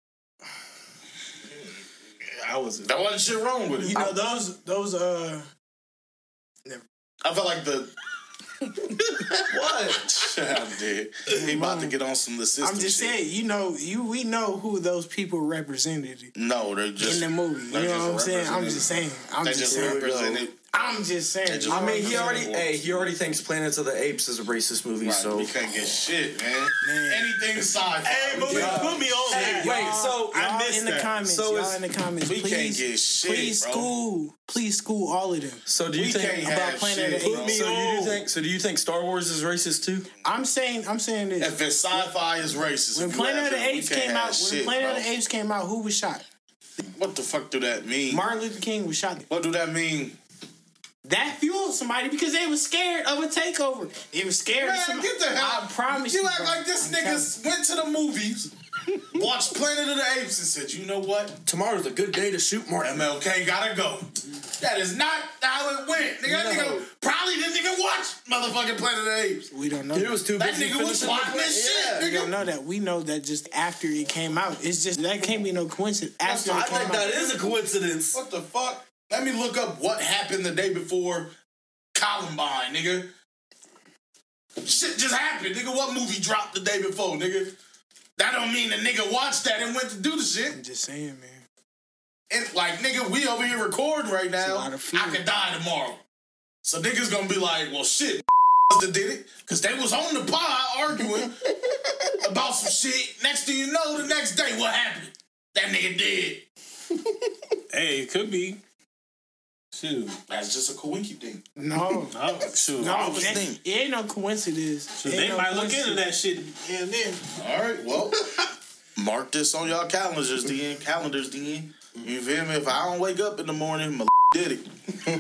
I wasn't. there wasn't shit wrong with it. You know those I felt like the What? I'm dead. He about to get on some of the system. I'm just saying, we know who those people represented No, they're just in the movie. You know what I'm saying? I'm just saying. They just represented. I'm just saying. I mean, he already thinks Planet of the Apes is a racist movie, Right, so we can't get shit, man. Anything sci-fi. Hey, but put me on that. wait, so I missed in the that. comments. So y'all in the comments. we please, can't get shit, bro. Please school all of them. So do you We think can't about have Planet of shit, the bro. Apes? So do you think Star Wars is racist too? I'm saying this. If it's sci-fi, it's racist. When If you Planet of have the it, we Apes can't came have out, shit, bro. who was shot? What the fuck do that mean? Martin Luther King was shot. What do that mean? That fueled somebody because they was scared of a takeover. They was scared of Man, somebody. get the hell. I promise you. You act bro. like this I'm telling nigga went to the movies, watched Planet of the Apes, and said, "You know what? Tomorrow's a good day to shoot Martin. MLK gotta go." That is not how it went. Nigga, that nigga probably didn't even watch motherfucking Planet of the Apes. We don't know. It was too That busy nigga was finishing plotting the this shit, We nigga. don't know that. We know that just after it came out. It's just that can't be no coincidence. After I it came think out. that is a coincidence. What the fuck? Let me look up what happened the day before Columbine, nigga. Shit just happened, nigga. What movie dropped the day before, nigga? That don't mean the nigga watched that and went to do the shit. I'm just saying, man. And like, nigga, we over here recording right now. lot of fear. I could die tomorrow. So niggas gonna be like, well, shit, that did it. Because they was on the pod arguing about some shit. Next thing you know, the next day, what happened? That nigga dead. Hey, it could be. Shoot. That's just a coinky thing. No. Shoot. No, it ain't no coincidence. So they might look into that shit and then. All right, well, mark this on y'all calendars, then. You feel me? If I don't wake up in the morning, my did it.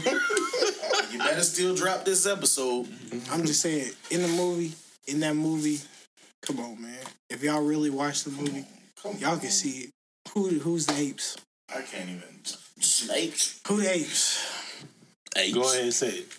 You better still drop this episode. I'm just saying, in that movie, come on, man. If y'all really watch the movie, y'all can see it. Who's the apes? I can't even. Snakes. Who the apes? Apes. Go ahead and say it.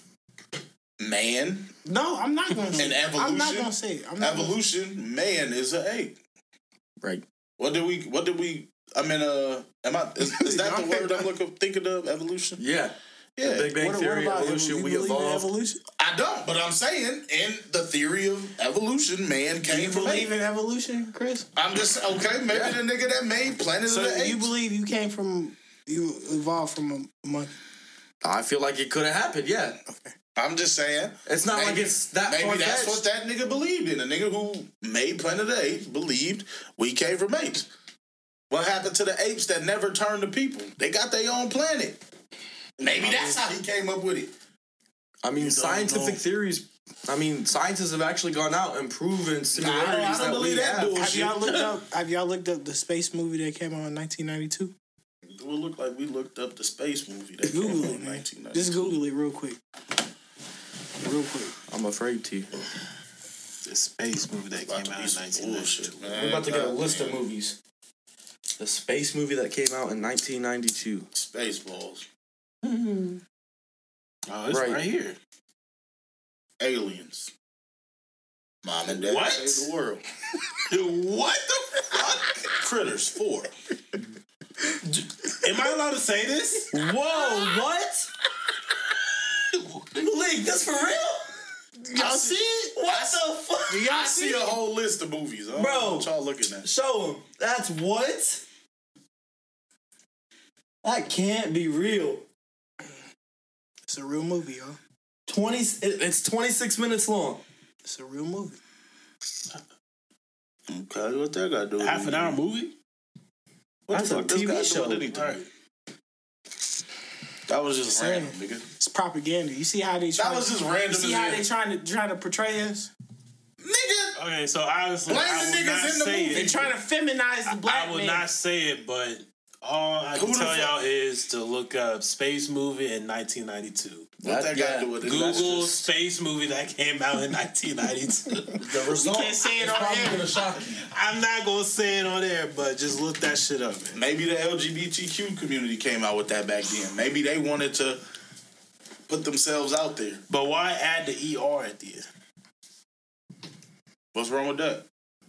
Man. No, I'm not gonna say And it. evolution. I'm not gonna say it. Evolution. Man is an ape. Right. What did we? I mean, is that the word I'm thinking of? Evolution. Yeah. Yeah. Big Bang Theory, evolution, we evolved. Evolution? I don't, but I'm saying in the theory of evolution, man came from believe in evolution, Chris? I'm just okay. Maybe the nigga that made Planet of the Apes. You believe you evolved from a monkey? I feel like it could have happened. Yeah. Okay. I'm just saying. It's not like it's that. Maybe that's what that nigga believed in. A nigga who made Planet of the Apes believed we came from apes. What happened to the apes that never turned to people? They got their own planet. Maybe that's how he came up with it. I mean, scientific theories. I mean, scientists have actually gone out and proven similarities that we have. Have y'all looked up the space movie that came out in 1992? It would look like we looked up the space movie that came out in 1992. Just Google it real quick. I'm afraid to. The space movie that came out in 1992. We're about to get a list of movies. The space movie that came out in 1992. Spaceballs. Mm-hmm. Oh, it's right here. Aliens. Mom and Dad Save the World. What the fuck? Critters 4. Am I allowed to say this? Whoa, what? Malik, this for real? Y'all see it? What the fuck? Y'all see a whole list of movies. I don't know what y'all looking at. Show them. That's what? That can't be real. It's a real movie, y'all. It's 26 minutes long. It's a real movie. Okay, what that got to do with Half an hour movie? That's a TV show. That was just random, nigga. It's propaganda. You see how they try? That was just random. You see how they trying to portray us? Nigga. Okay, so honestly, blame I the would niggas not in the say movie. They trying to feminize the black man. I would not say it, but all I can tell y'all is to look up space movie in 1992. What that got to do with it? Google space movie that came out in 1992. The result can't say it on air. Gonna shock you. I'm not gonna say it on air, but just look that shit up, man. Maybe the LGBTQ community came out with that back then. Maybe they wanted to put themselves out there. But why add the ER at the end? What's wrong with that?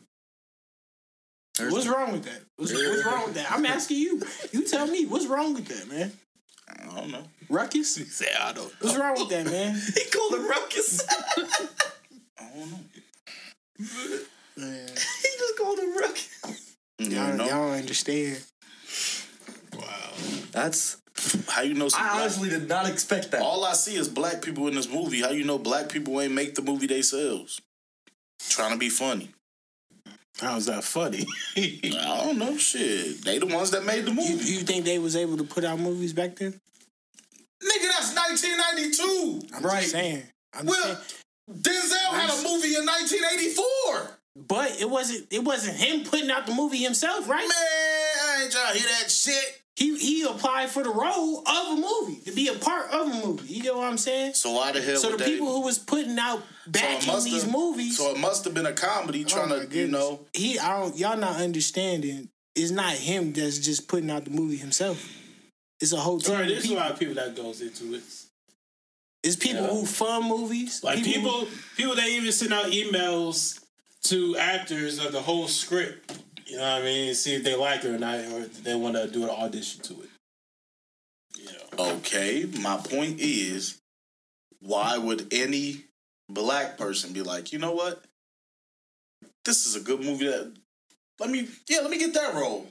What's wrong with that? What's wrong with that? I'm asking you. You tell me. What's wrong with that, man? I don't know. Ruckus? He said, I don't know. What's wrong with that, man? He called it ruckus. I don't know. Man. He just called it ruckus. Y'all don't understand. Wow. That's... How you know I honestly did not expect that. All I see is black people in this movie. How you know black people ain't make the movie themselves? Trying to be funny. How's that funny? I don't know. Shit. They the ones that made the movie. You think they was able to put out movies back then? Nigga, that's 1992. I'm just saying. Denzel had a movie in 1984. But it wasn't him putting out the movie himself, right? Man, I ain't trying to hear that shit. He applied for the role of a movie, to be a part of a movie. You get what I'm saying? So why the hell? So the people who was putting out backing these movies. So it must have been a comedy trying to, you know. Y'all not understanding. It's not him that's just putting out the movie himself. It's a whole team. Sorry, there's a lot of people that goes into it. It's people who fund movies. Like people that even send out emails to actors of the whole script. You know what I mean? See if they like it or not, or they want to do an audition to it. You know. Okay, my point is, why would any black person be like, you know what? This is a good movie. Let me get that role.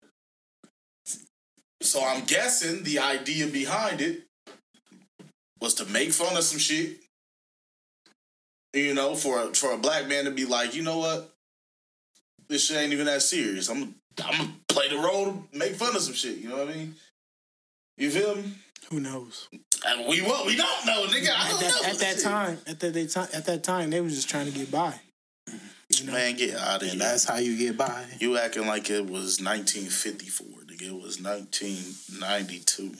So I'm guessing the idea behind it was to make fun of some shit. You know, for a black man to be like, you know what? This shit ain't even that serious. I'm gonna play the role to make fun of some shit. You know what I mean? You feel me? Who knows? And we don't know, nigga. I don't know. At that time, they was just trying to get by. You know? Man, get out of here. That's how you get by. You acting like it was 1954, nigga. It was 1992.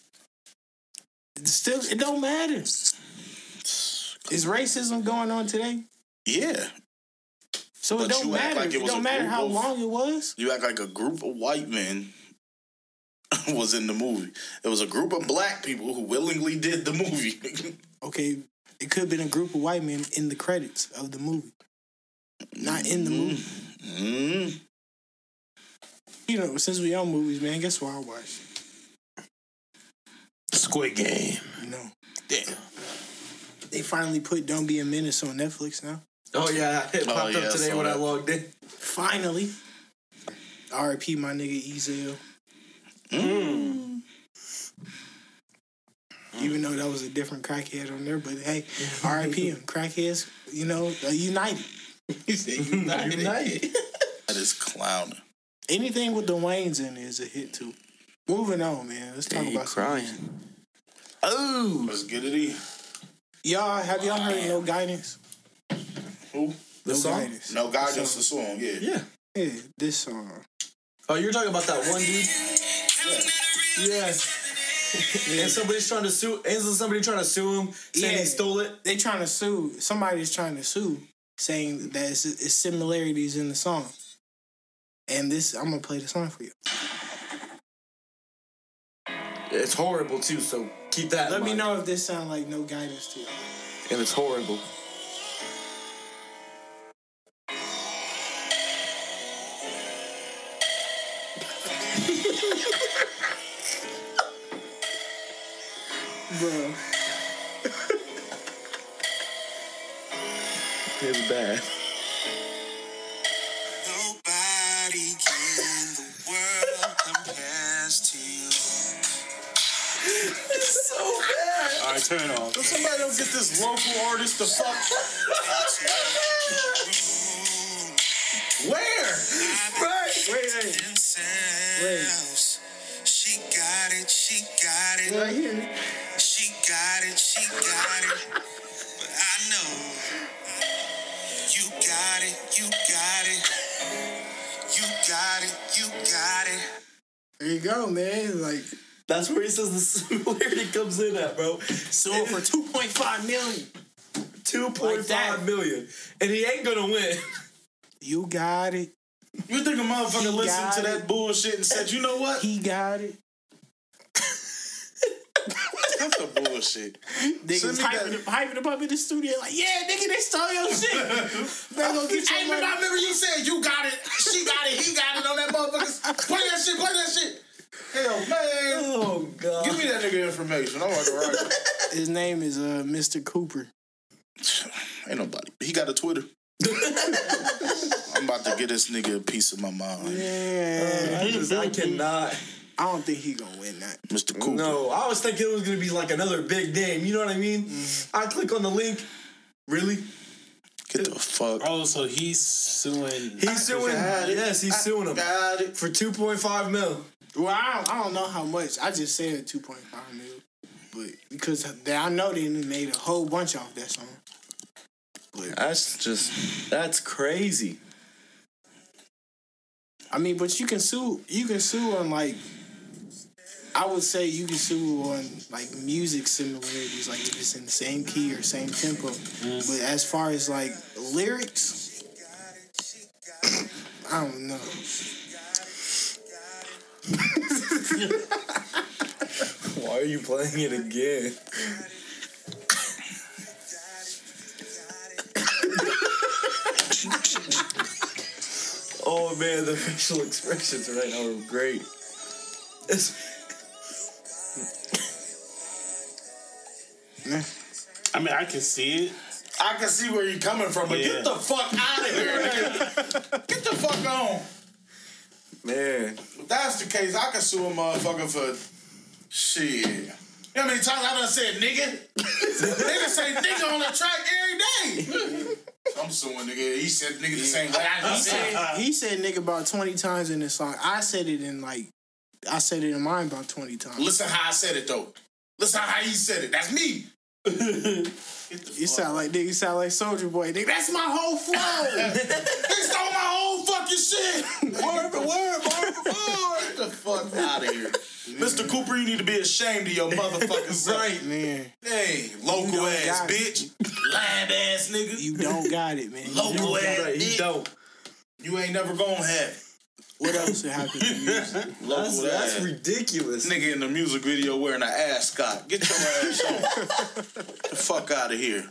Still, it don't matter. Is racism going on today? Yeah. So it don't matter. It don't matter how long it was. You act like a group of white men was in the movie. It was a group of black people who willingly did the movie. Okay, it could have been a group of white men in the credits of the movie. Not in the movie. Mm-hmm. You know, since we on movies, man, guess what I watched? Squid Game. No. Damn. They finally put Don't Be a Menace on Netflix now. Oh, yeah. It popped up today when I logged in. Finally. R.I.P. my nigga Ezel. Even though that was a different crackhead on there, but hey, R.I.P. him. Crackheads, united. He said united. That is clowning. Anything with the Waynes in it is a hit too. Moving on, man. Let's talk about crying. Oh, let's get it in. Have y'all heard No Guidance? Who? The song? Guidance. No Guidance, the song, yeah. Yeah, this song. Oh, you're talking about that one dude? Yeah. And somebody's trying to sue. Isn't somebody trying to sue him saying he stole it? They trying to sue. Somebody's trying to sue, saying that it's similarities in the song. And I'm gonna play the song for you. It's horrible too. So keep that. Let me know if this sounds like No Guidance to you. And it's horrible. Bro. It's bad. Nobody in the world compares to you. It's so bad. All right, turn it off. So somebody don't get this local artist the fuck. Where? Wait. She got it, she got it. Right here. She got it. But I know you got it, you got it. You got it, you got it. There you go, man. Like, that's where he says the similarity comes in at, bro. So for $2.5 million. $2.5 million. And he ain't gonna win. You got it. You think a motherfucker listened to that bullshit and said, you know what? He got it. That's the bullshit. Niggas hyping him up in the studio like, yeah, nigga, they stole your shit. They gonna get your money. I remember you said you got it, she got it, he got it on that motherfucker. Play that shit. Hell, man. Oh, God. Give me that nigga information. I want to write. His name is Mr. Cooper. Ain't nobody. He got a Twitter. I'm about to get this nigga a piece of my mind. Yeah. I cannot. I don't think he gonna win that. Mr. Cooper. No, I was thinking it was gonna be like another big name. You know what I mean? I click on the link. Really? Get the fuck. Oh, so he's suing. He's suing. Yes, he's suing him. Got it. For $2.5 million. Well, I don't know how much. I just said $2.5 million. But because I know they made a whole bunch off that song. But That's crazy. I mean, but you can sue on like, I would say you can sue on like music similarities, like if it's in the same key or same tempo. But as far as like lyrics, I don't know. Why are you playing it again? Oh man, the facial expressions right now are great. I mean, I can see it. I can see where you're coming from, but get the fuck out of here. Get the fuck on. Man. If that's the case, I can sue a motherfucker for shit. You know how many times I done said nigga? Nigga say nigga on the track every day. I'm suing nigga. He said nigga the same way I said. He said nigga about 20 times in this song. I said it in mine about 20 times. Listen how I said it though. Listen how he said it. That's me. You sound like Soulja Boy, nigga. That's my whole flow. They stole my whole fucking shit. Word for word. Get the fuck out of here. Mr. Cooper, you need to be ashamed of your motherfucking self. Right, man. Hey, local ass bitch. Lab ass nigga. You don't got it, man. Local ass bitch. You don't. You ain't never gonna have it. What else happened to music? That's ridiculous. Nigga in the music video wearing an ascot. Get your ass on. The fuck out of here.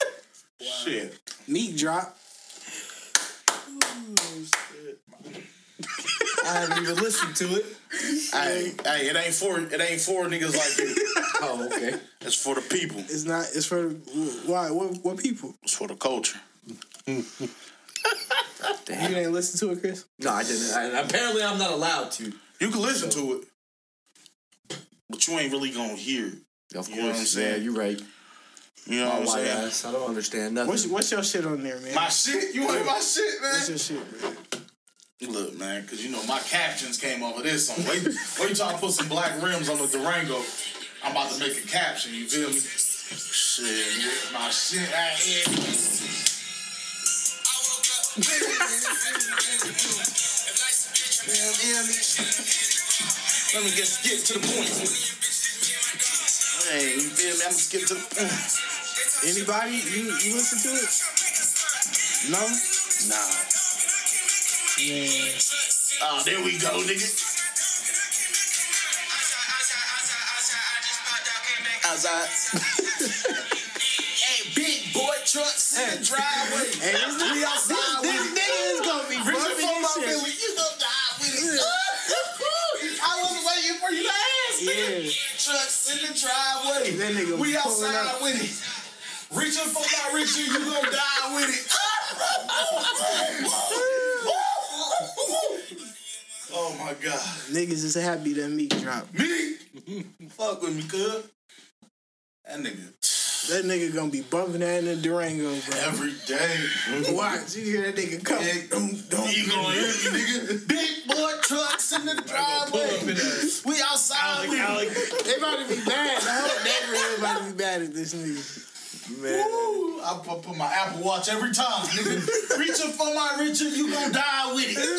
Wow. Shit. Meat drop. I haven't even listened to it. Hey, it ain't for niggas like you. Oh, okay. It's for the people. It's not. It's for why? What people? It's for the culture. You didn't listen to it, Chris? No, I didn't. Apparently, I'm not allowed to. You can listen to it, but you ain't really gonna hear it. Of You know what I'm course, saying? yeah, you're right. You know what I'm White saying? ass. I don't understand nothing. What's your shit on there, man? My shit? You want my shit, man? What's your shit, man? Look, man, because you know my captions came off of this song. Wait you trying to put some black rims on the Durango? I'm about to make a caption. You feel me? Shit, nigga, my shit out here. Let me skip to the point. Hey, you feel me? I'm gonna skip to the point. Anybody? You listen to it? No? Nah. Yeah. Oh, there we go, nigga. Outside. Hey, big boy trucks in the driveway. Hey, We outside this with it. nigga is gonna be Reaching bumping for my this belly, shit. you gonna die with it. I was waiting for you to ask, nigga. Yeah. Trucks in the driveway. That nigga We pulling outside up. with it. Reaching for my Richard, you gonna die with it. Oh my God. Niggas is happy that Meek dropped. Me? Fuck with me, cuz. That nigga. That nigga gonna be bumping that in the Durango, bro. Every day. Watch, you hear that nigga come. You gonna hear me, nigga? Big boy trucks in the driveway. We outside. They about to be bad. The whole neighborhood about to be bad at this nigga. Man. Woo, I put my Apple Watch every time, nigga. Reaching for my Richard, you gon' die with it.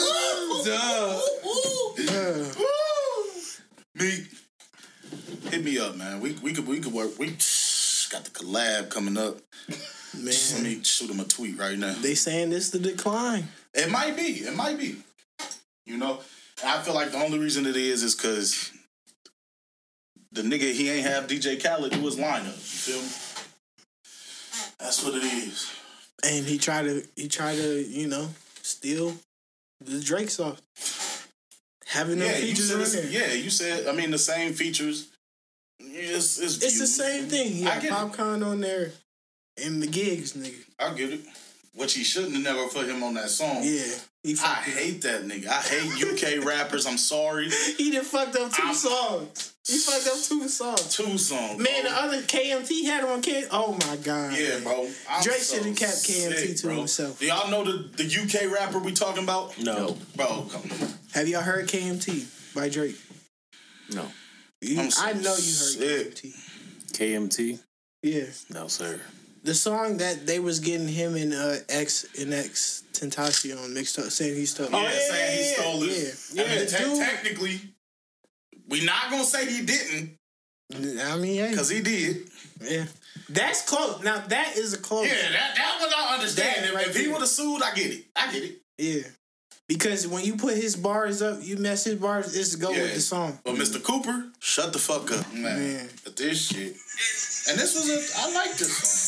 Me, hit me up, man. We could work. We got the collab coming up. Man, Let me shoot him a tweet right now. they saying this the decline. It might be. It might be. You know, and I feel like the only reason it is because the nigga, he ain't have DJ Khaled do his lineup. You feel me? That's what it is. And he tried to, steal the Drake song. Having them Yeah, you features said in there. yeah, you said, I mean, the same features. It's It's the same thing. He I had get it. Popcorn on there and the gigs, nigga. I get it. Which he shouldn't have never put him on that song. Yeah. He I fucked it up. hate that nigga. I hate UK rappers. I'm sorry. He done fucked up two songs. He fucked up two songs. 2 songs. Man, bro. the other KMT had him on K. Oh my God. Yeah, man. bro. I'm Drake so should have kept KMT sick, to bro. himself. Do y'all know the UK rapper we talking about? No. Bro, come on. Have y'all heard KMT by Drake? No. I know you sick. heard KMT. KMT? Yeah. No, sir. The song that they was getting him and X Tentacion mixed up, saying he stole. Yeah, saying he stole it. Yeah, I mean, dude. technically, we not gonna say he didn't, I mean, yeah, because he did. yeah. That's close. Now that is a close. Yeah, that one I understand. That If, right if he there. would have sued, I get it. Yeah. Because when you put his bars up, you mess his bars. It's go Yeah. with the song. But Mr. Cooper, shut the fuck up, man. But this shit, and this was I like this song.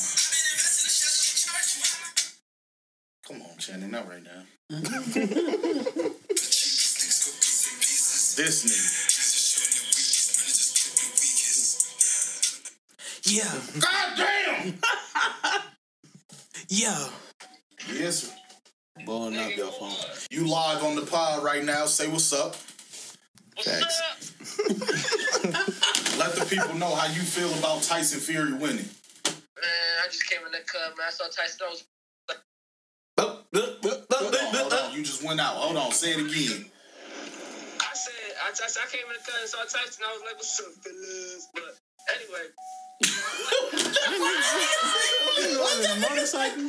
Come on, Channing, not right now. This nigga. Yeah. God damn! Yeah. Yes, sir. Blowing up your phone. You live on the pod right now. Say what's up. Thanks. Let the people know how you feel about Tyson Fury winning. Man, I just came in the club, man. I saw Tyson was Hold on. You just went out. Hold on. Say it again. I came in the club and saw Tyson. I was like, what's up, fellas? But anyway. On a motorcycle.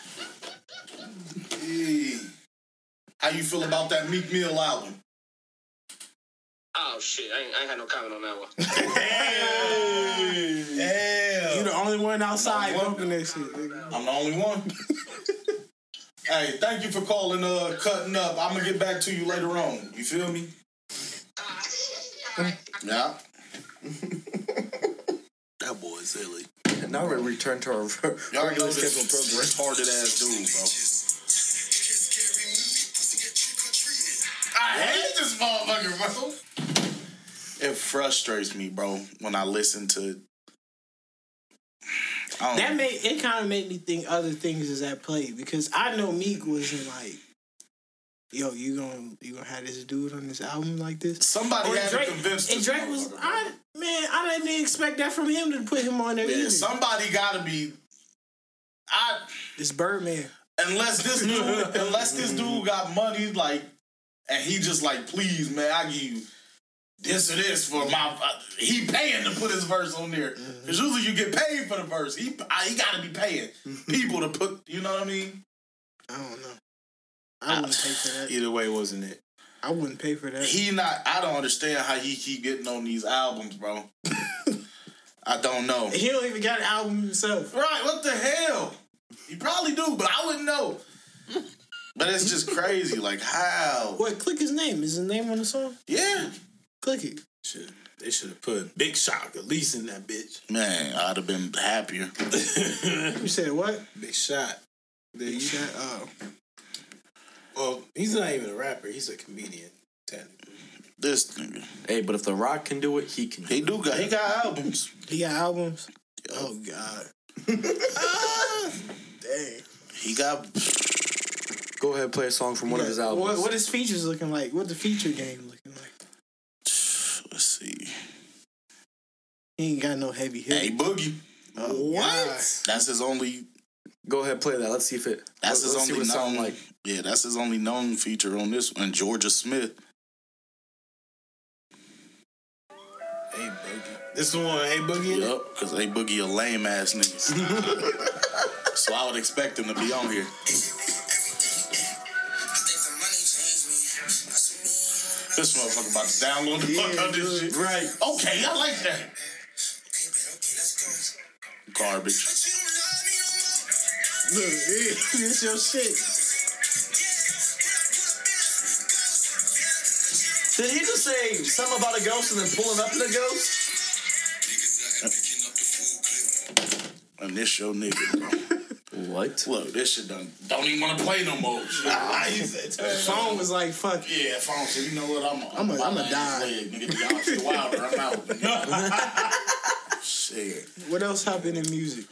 Hey. How you feel about that Meek Mill album? Oh, shit. I ain't had no comment on that one. Damn. You the only one outside One. bumping that shit. I'm the only one. Hey, thank you for calling, cutting up. I'm gonna get back to you later on. You feel me? Yeah. That boy's silly. And now we're returned to our Y'all know regular this scheduled program. retarded ass dude, bro. hate this motherfucker, bro. It frustrates me, bro, when I listen to. It kind of made me think other things is at play because I know Meek wasn't like, yo, you gonna have this dude on this album like this? Somebody had to convince this Drake was, motherfucker, I didn't expect that from him to put him on there either. Somebody gotta be. It's Birdman. Unless this dude got money, like, and he just like, please, man, I give you this or this for my. He paying to put his verse on there. Because usually you get paid for the verse. He gotta be paying people to put. You know what I mean? I don't know. I wouldn't pay for that. Either way, wasn't it? I wouldn't pay for that. I don't understand how he keep getting on these albums, bro. I don't know. He don't even got an album himself. Right? What the hell? He probably do, but I wouldn't know. But it's just crazy. Like, how? What? Click his name. Is his name on the song? Yeah. Click it. They should have put Big Shock at least in that bitch. Man, I'd have been happier. You said what? Big Shot. Big Shot. Oh. Well, he's not even a rapper. He's a comedian, technically. This nigga. Hey, but if The Rock can do it, he can do it. He got albums. He got albums? Yo. Oh, God. Dang. He got... Go ahead, play a song from one of his albums. What his features looking like? What the feature game looking like? Let's see. He ain't got no heavy hit. Hey, Boogie. What? That's his only... Go ahead, play that. Let's see if it... That's his let's see only what it sound known... like. Yeah, that's his only known feature on this one. Georgia Smith. Hey Boogie. This one, Hey Boogie? Yup, because A Boogie a lame ass nigga. So I would expect him to be on here. This motherfucker about to download the fuck out of this shit. Right. Okay, I like that. Garbage. Look, this your shit. Did he just say something about a ghost and then pulling up in a ghost? And this your nigga, bro. What? Look, this shit don't even want to play no more. The phone was like, fuck. Yeah, phone said, you know what, I'm a die. Nigga, Deontay Wilder, I'm out. Shit. What else happened in music?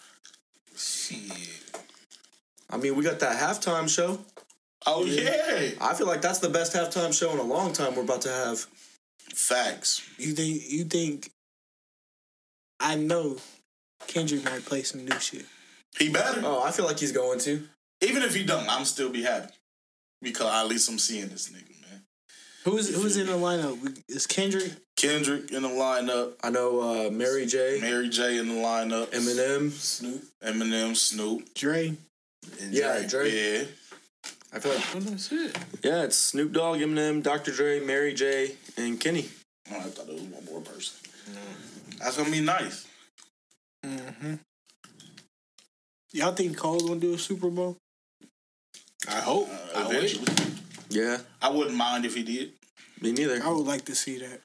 Shit. I mean, we got that halftime show. Oh, yeah. I feel like that's the best halftime show in a long time we're about to have. Facts. You think I know Kendrick might play some new shit. He better. Oh, I feel like he's going to. Even if he don't, I'm still be happy. Because at least I'm seeing this nigga, man. Who's in the lineup? Is Kendrick? Kendrick in the lineup. I know Mary J. Mary J in the lineup. Eminem. Snoop. Dre. And Yeah, Dre. Yeah. I feel like... Oh, that's it. Yeah, it's Snoop Dogg, Eminem, Dr. Dre, Mary J, and Kenny. Oh, I thought it was one more person. That's going to be nice. Mm-hmm. Y'all think Cole gonna do a Super Bowl? I hope. Eventually. Yeah. I wouldn't mind if he did. Me neither. I would like to see that.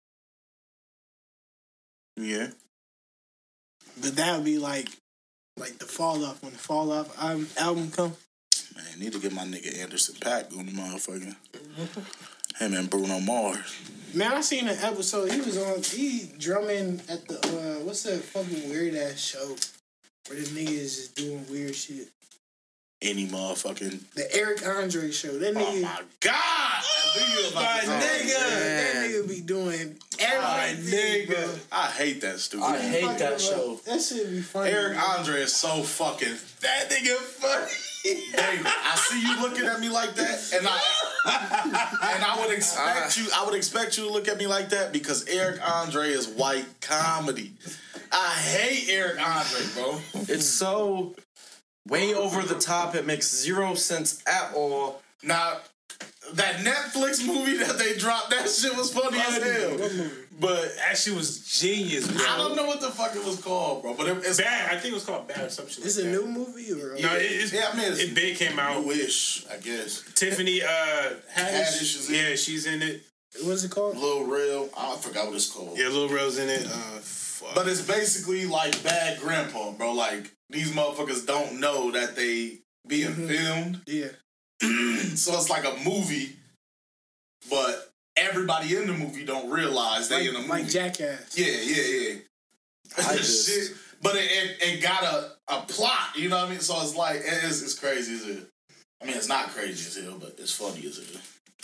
Yeah. But that would be like the Fall Off, when the Fall Off album come. Man, need to get my nigga Anderson .Paak on the motherfucking. Him and Bruno Mars. Man, I seen an episode. He drumming at the what's that fucking weird ass show where the nigga is just doing weird shit. Any motherfucking. The Eric Andre show. That nigga. Oh my God! I knew you was about to say that. That nigga be doing everything. Bro. I hate that stupid. I hate that show. That shit be funny. Eric Andre is so fucking. That nigga funny. David, I see you looking at me like that, and I would expect you. I would expect you to look at me like that because Eric Andre is white comedy. I hate Eric Andre, bro. It's so way over the top. It makes zero sense at all. Now, that Netflix movie that they dropped, that shit was funny as hell. What movie? But That shit was genius, bro. I don't know what the fuck it was called, bro. But it's Bad. I think it was called Bad or some shit. It's like a that. new movie or? No, it's it big came out. Wish, I guess. Tiffany Haddish is in it. Yeah, she's in it. What's it called? Lil Rel. I forgot what it's called. Yeah, Lil Rel's in it. Fuck. But it's basically like Bad Grandpa, bro. Like, these motherfuckers don't know that they being filmed. Yeah. So it's like a movie but everybody in the movie don't realize they in the movie. Like Jackass. Yeah. Shit. But it got a plot, you know what I mean? So it's like, it's crazy as hell. I mean, it's not crazy as hell, but it's funny as hell.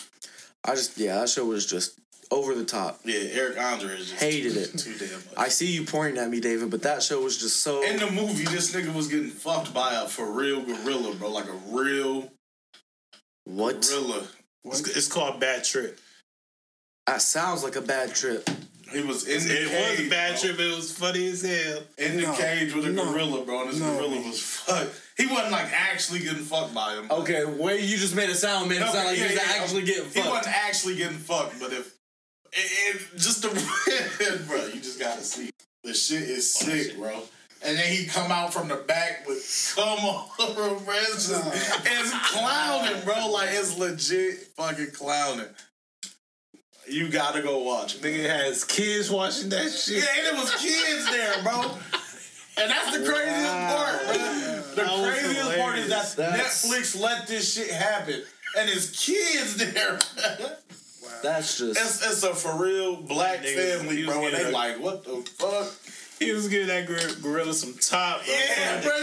That show was just over the top. Yeah, Eric Andre is just hated it too damn much. I see you pointing at me, David, but that show was just so... In the movie, this nigga was getting fucked by a for real gorilla, bro. Like a real gorilla. It's called Bad Trip. That sounds like a bad trip. He was in the cage. It was a bad trip. It was funny as hell. In the cage with a gorilla, bro. And this gorilla was fucked. He wasn't like actually getting fucked by him. Okay, way you just made it sound, man. It sounded like he was actually getting fucked. He wasn't actually getting fucked, but if just the bro, you just gotta see. The shit is sick, bro. And then he come out from the back with come on, bro. It's clowning, bro. Like it's legit fucking clowning. You gotta go watch it. Nigga has kids watching that shit. Yeah, and it was kids there, bro. And that's the craziest part, bro. The craziest part is that Netflix let this shit happen. And it's kids there. That's just... It's a for real black family, bro. And they like, what the fuck? He was giving that gorilla some top, bro. Yeah, bro.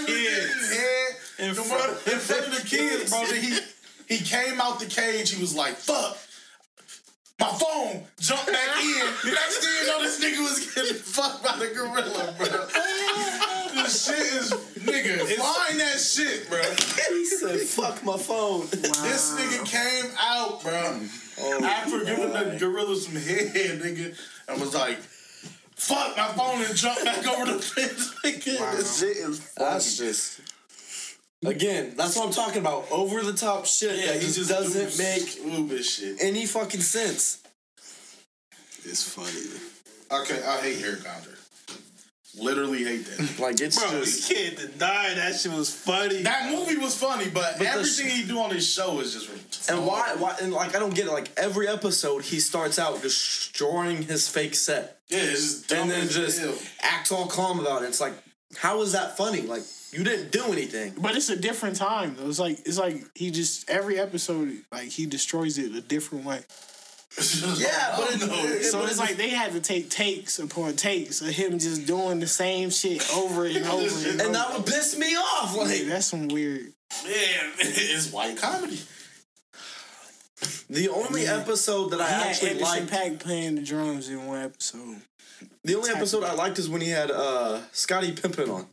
In front of the kids, bro. He came out the cage. He was like, fuck. My phone jumped back in. Next thing you know, this nigga was getting fucked by the gorilla, bro. This shit is, nigga, find that shit, bro. He said, fuck my phone. Wow. This nigga came out, bro, after giving the gorilla some head, nigga, and was like, fuck my phone, and jumped back over the fence. Nigga, this shit is funny. That's just... Again, that's what I'm talking about. Over the top shit that just doesn't make shit. any fucking sense. It's funny. Okay, I hate Eric Andre. Literally hate that. Like it's bro, just... you can't deny that shit was funny. That movie was funny, but everything he do on his show is just retarded. And why? And like I don't get it. Like every episode, he starts out destroying his fake set. Yeah, it's just dumb and then just acts all calm about it. It's like, how is that funny? Like. You didn't do anything. But it's a different time though. It's like he just every episode like he destroys it a different way. Yeah, but it's like they had to take takes upon takes of him just doing the same shit over and over and that would piss me off. Like that's some weird. Yeah, it's white comedy. The only episode that I actually liked, Pack playing the drums in one episode. The only episode I liked is when he had Scottie Pippen on.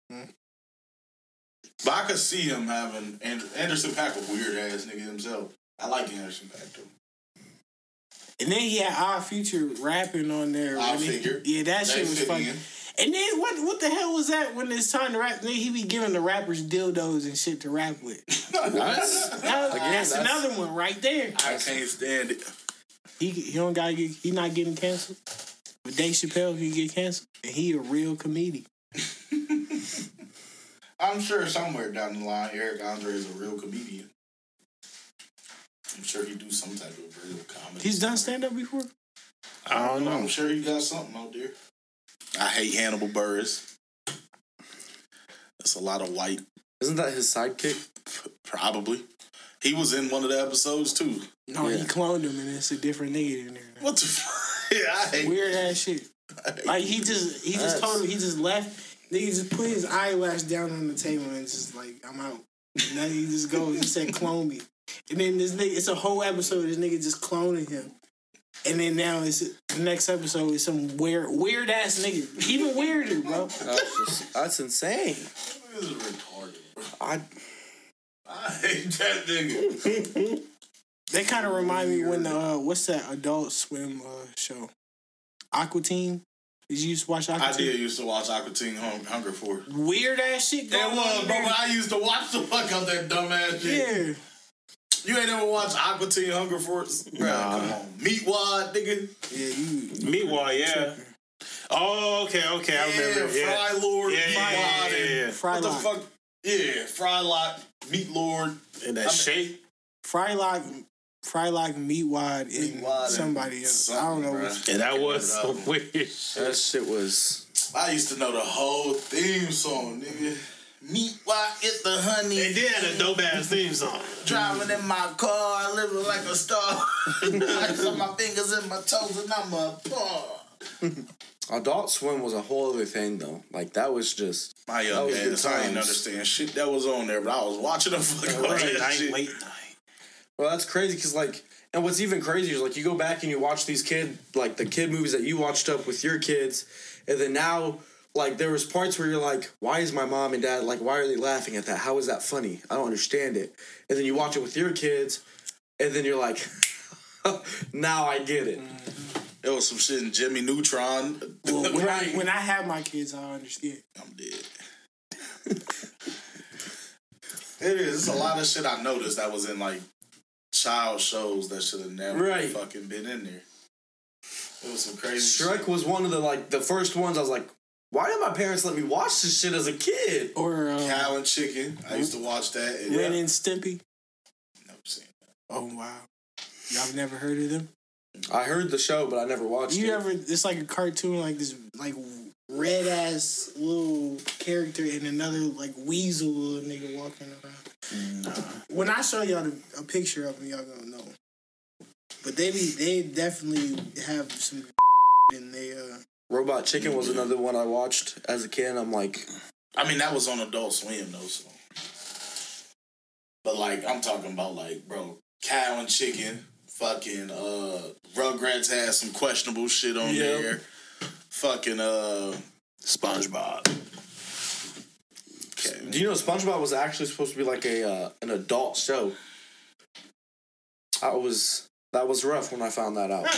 But I could see him having Anderson .Paak a weird ass nigga himself. I like Anderson .Paak though. And then he had Odd Future rapping on there. Odd Figure. Yeah, that shit was funny. And then what the hell was that when it's time to rap? Then he be giving the rappers dildos and shit to rap with. That's another one right there. I can't stand it. He don't gotta get. He not getting canceled. But Dave Chappelle he get canceled, and he a real comedian. I'm sure somewhere down the line, Eric Andre is a real comedian. I'm sure he do some type of real comedy. He's done stand-up before? I don't know. I'm sure he got something out there. I hate Hannibal Buress. That's a lot of white. Isn't that his sidekick? Probably. He was in one of the episodes, too. No, he cloned him, and it's a different nigga in there. Now. What the fuck? Yeah, I hate weird ass shit. Like, he just told him, he just left. Nigga just put his eyelash down on the table and just like, I'm out. And then he just goes, he said, clone me. And then this nigga, it's a whole episode of this nigga just cloning him. And then now it's the next episode is some weird ass nigga. Even weirder, bro. That's insane. This is retarded, bro. I hate that nigga. They kind of remind me when what's that Adult Swim show? Aqua Teen. Did you used to watch Aqua Teen? I did used to watch Aqua Teen Hunger Force. Weird ass shit going on. It was, bro, but I used to watch the fuck out that dumb ass shit. Yeah. You ain't ever watched Aqua Teen Hunger Force? Bro, come on. Meatwad, nigga. Yeah, Meatwad, yeah. Oh, okay, I remember. Yeah, Fry Lord, Meatwad. Yeah. What the fuck? Yeah, Frylock, Meat Lord. And that shake. Frylock, Meatwad, and somebody else. I don't know. And that was some weird shit. That shit was... I used to know the whole theme song, nigga. Meat while I get the honey. They did have a dope ass theme song. Driving in my car, living like a star. I put my fingers in my toes and I'm a paw. Adult Swim was a whole other thing, though. Like, that was just... My young was good ass, I ain't times. understand shit that was on there, but I was watching them fucking Late night, shit. late night. Well, that's crazy, because, like... And what's even crazier is, like, you go back and you watch these like, the kid movies that you watched up with your kids, and then now... Like, there was parts where you're like, why is my mom and dad, like, why are they laughing at that? How is that funny? I don't understand it. And then you watch it with your kids, and then you're like, now I get it. There was some shit in Jimmy Neutron. Well, when I have my kids, I understand. I'm dead. It is. It's a lot of shit I noticed that was in, like, child shows that should have never fucking been in there. It was some crazy Shrek shit. was one of the, like, the first ones I was like, why did my parents let me watch this shit as a kid? Or Cow and Chicken. I used to watch that. And Ren and Stimpy. Never seen that. Oh wow, y'all never heard of them? I heard the show, but I never watched it. It's like a cartoon, like this, like red ass little character and another like weasel little nigga walking around. Nah. When I show y'all a picture of them, y'all gonna know. But they definitely have some in they Robot Chicken was another one I watched as a kid. I'm like... I mean, that was on Adult Swim, though, so. But, like, I'm talking about, like, bro, Cow and Chicken, fucking, Rugrats had some questionable shit on there. Fucking, SpongeBob. Okay. Do you know SpongeBob was actually supposed to be like an adult show? That was rough when I found that out.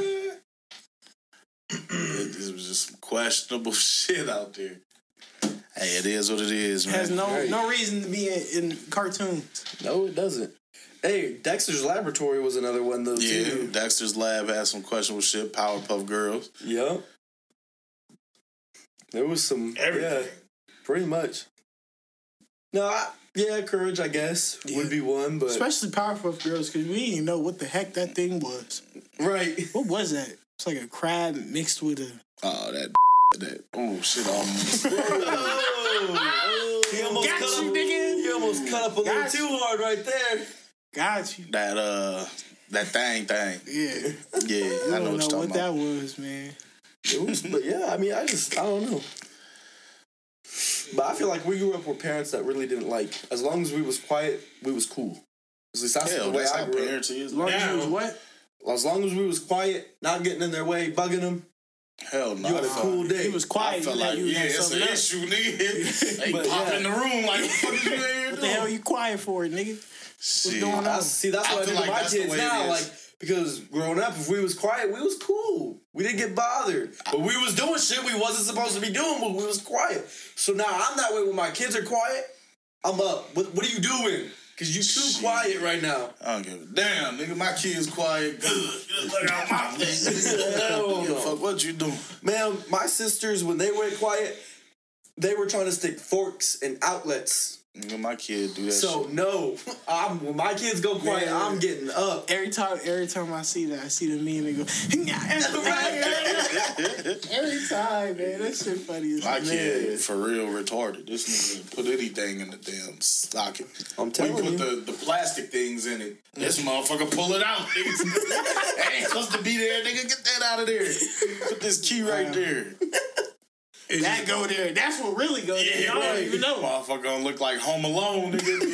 This was just some questionable shit out there. Hey, it is what it is, man. has no reason to be in cartoons. No, it doesn't. Hey, Dexter's Laboratory was another one, though, Yeah, too. Dexter's Lab had some questionable shit. Powerpuff Girls. Yep. There was some... Everything. Yeah, pretty much. No, Courage, I guess, would be one, but... Especially Powerpuff Girls, because we didn't know what the heck that thing was. Right. What was that? It's like a crab mixed with a... Oh, that oh, shit almost. He almost Got cut you, up, nigga. He almost cut up a little Got too hard right there. Got you. That thing. Yeah. Yeah, I I know don't what you're know talking what about. that was, man. It was, but yeah, I mean, I don't know. But I feel like we grew up with parents that really didn't like. As long as we was quiet, we was cool. At least that's Hell, the way that's I how grew up. parents is. As long as you was Now- what? As long as we was quiet, not getting in their way, bugging them, Hell no. you had a cool day. He was I quiet. felt you like, you was yeah, on it's an something else. issue, nigga. They But, pop yeah. in the room like, what the fuck is you in here What the hell doing? you quiet for, nigga? Shit. going on? That's I what I feel do to like my that's the kids way it now. is. Like, because growing up, if we was quiet, we was cool. We didn't get bothered. But we was doing shit we wasn't supposed to be doing, but we was quiet. So now I'm that way when my kids are quiet. I'm up. What are you doing? Because you too Shit. quiet right now. I don't give a damn, nigga. My kids quiet. Good. Get the fuck out my face. Hell Give a no. fuck what you doing. Man, my sisters, when they went quiet, they were trying to stick forks in outlets. Nigga, my kid do that So shit. no, when my kids go quiet, Man. I'm getting up. Every time I see that, I see the meme and go, every time, man. That shit funny as My man. kid for real retarded. This nigga put anything in the damn socket. I'm We telling put you. the plastic things in it. This motherfucker pull it out. Nigga. That ain't supposed to be there, nigga. Get that out of there. Put this key right there. That go there. That's what really go there. Yeah, Y'all don't right. even know. Motherfucker gonna look like Home Alone,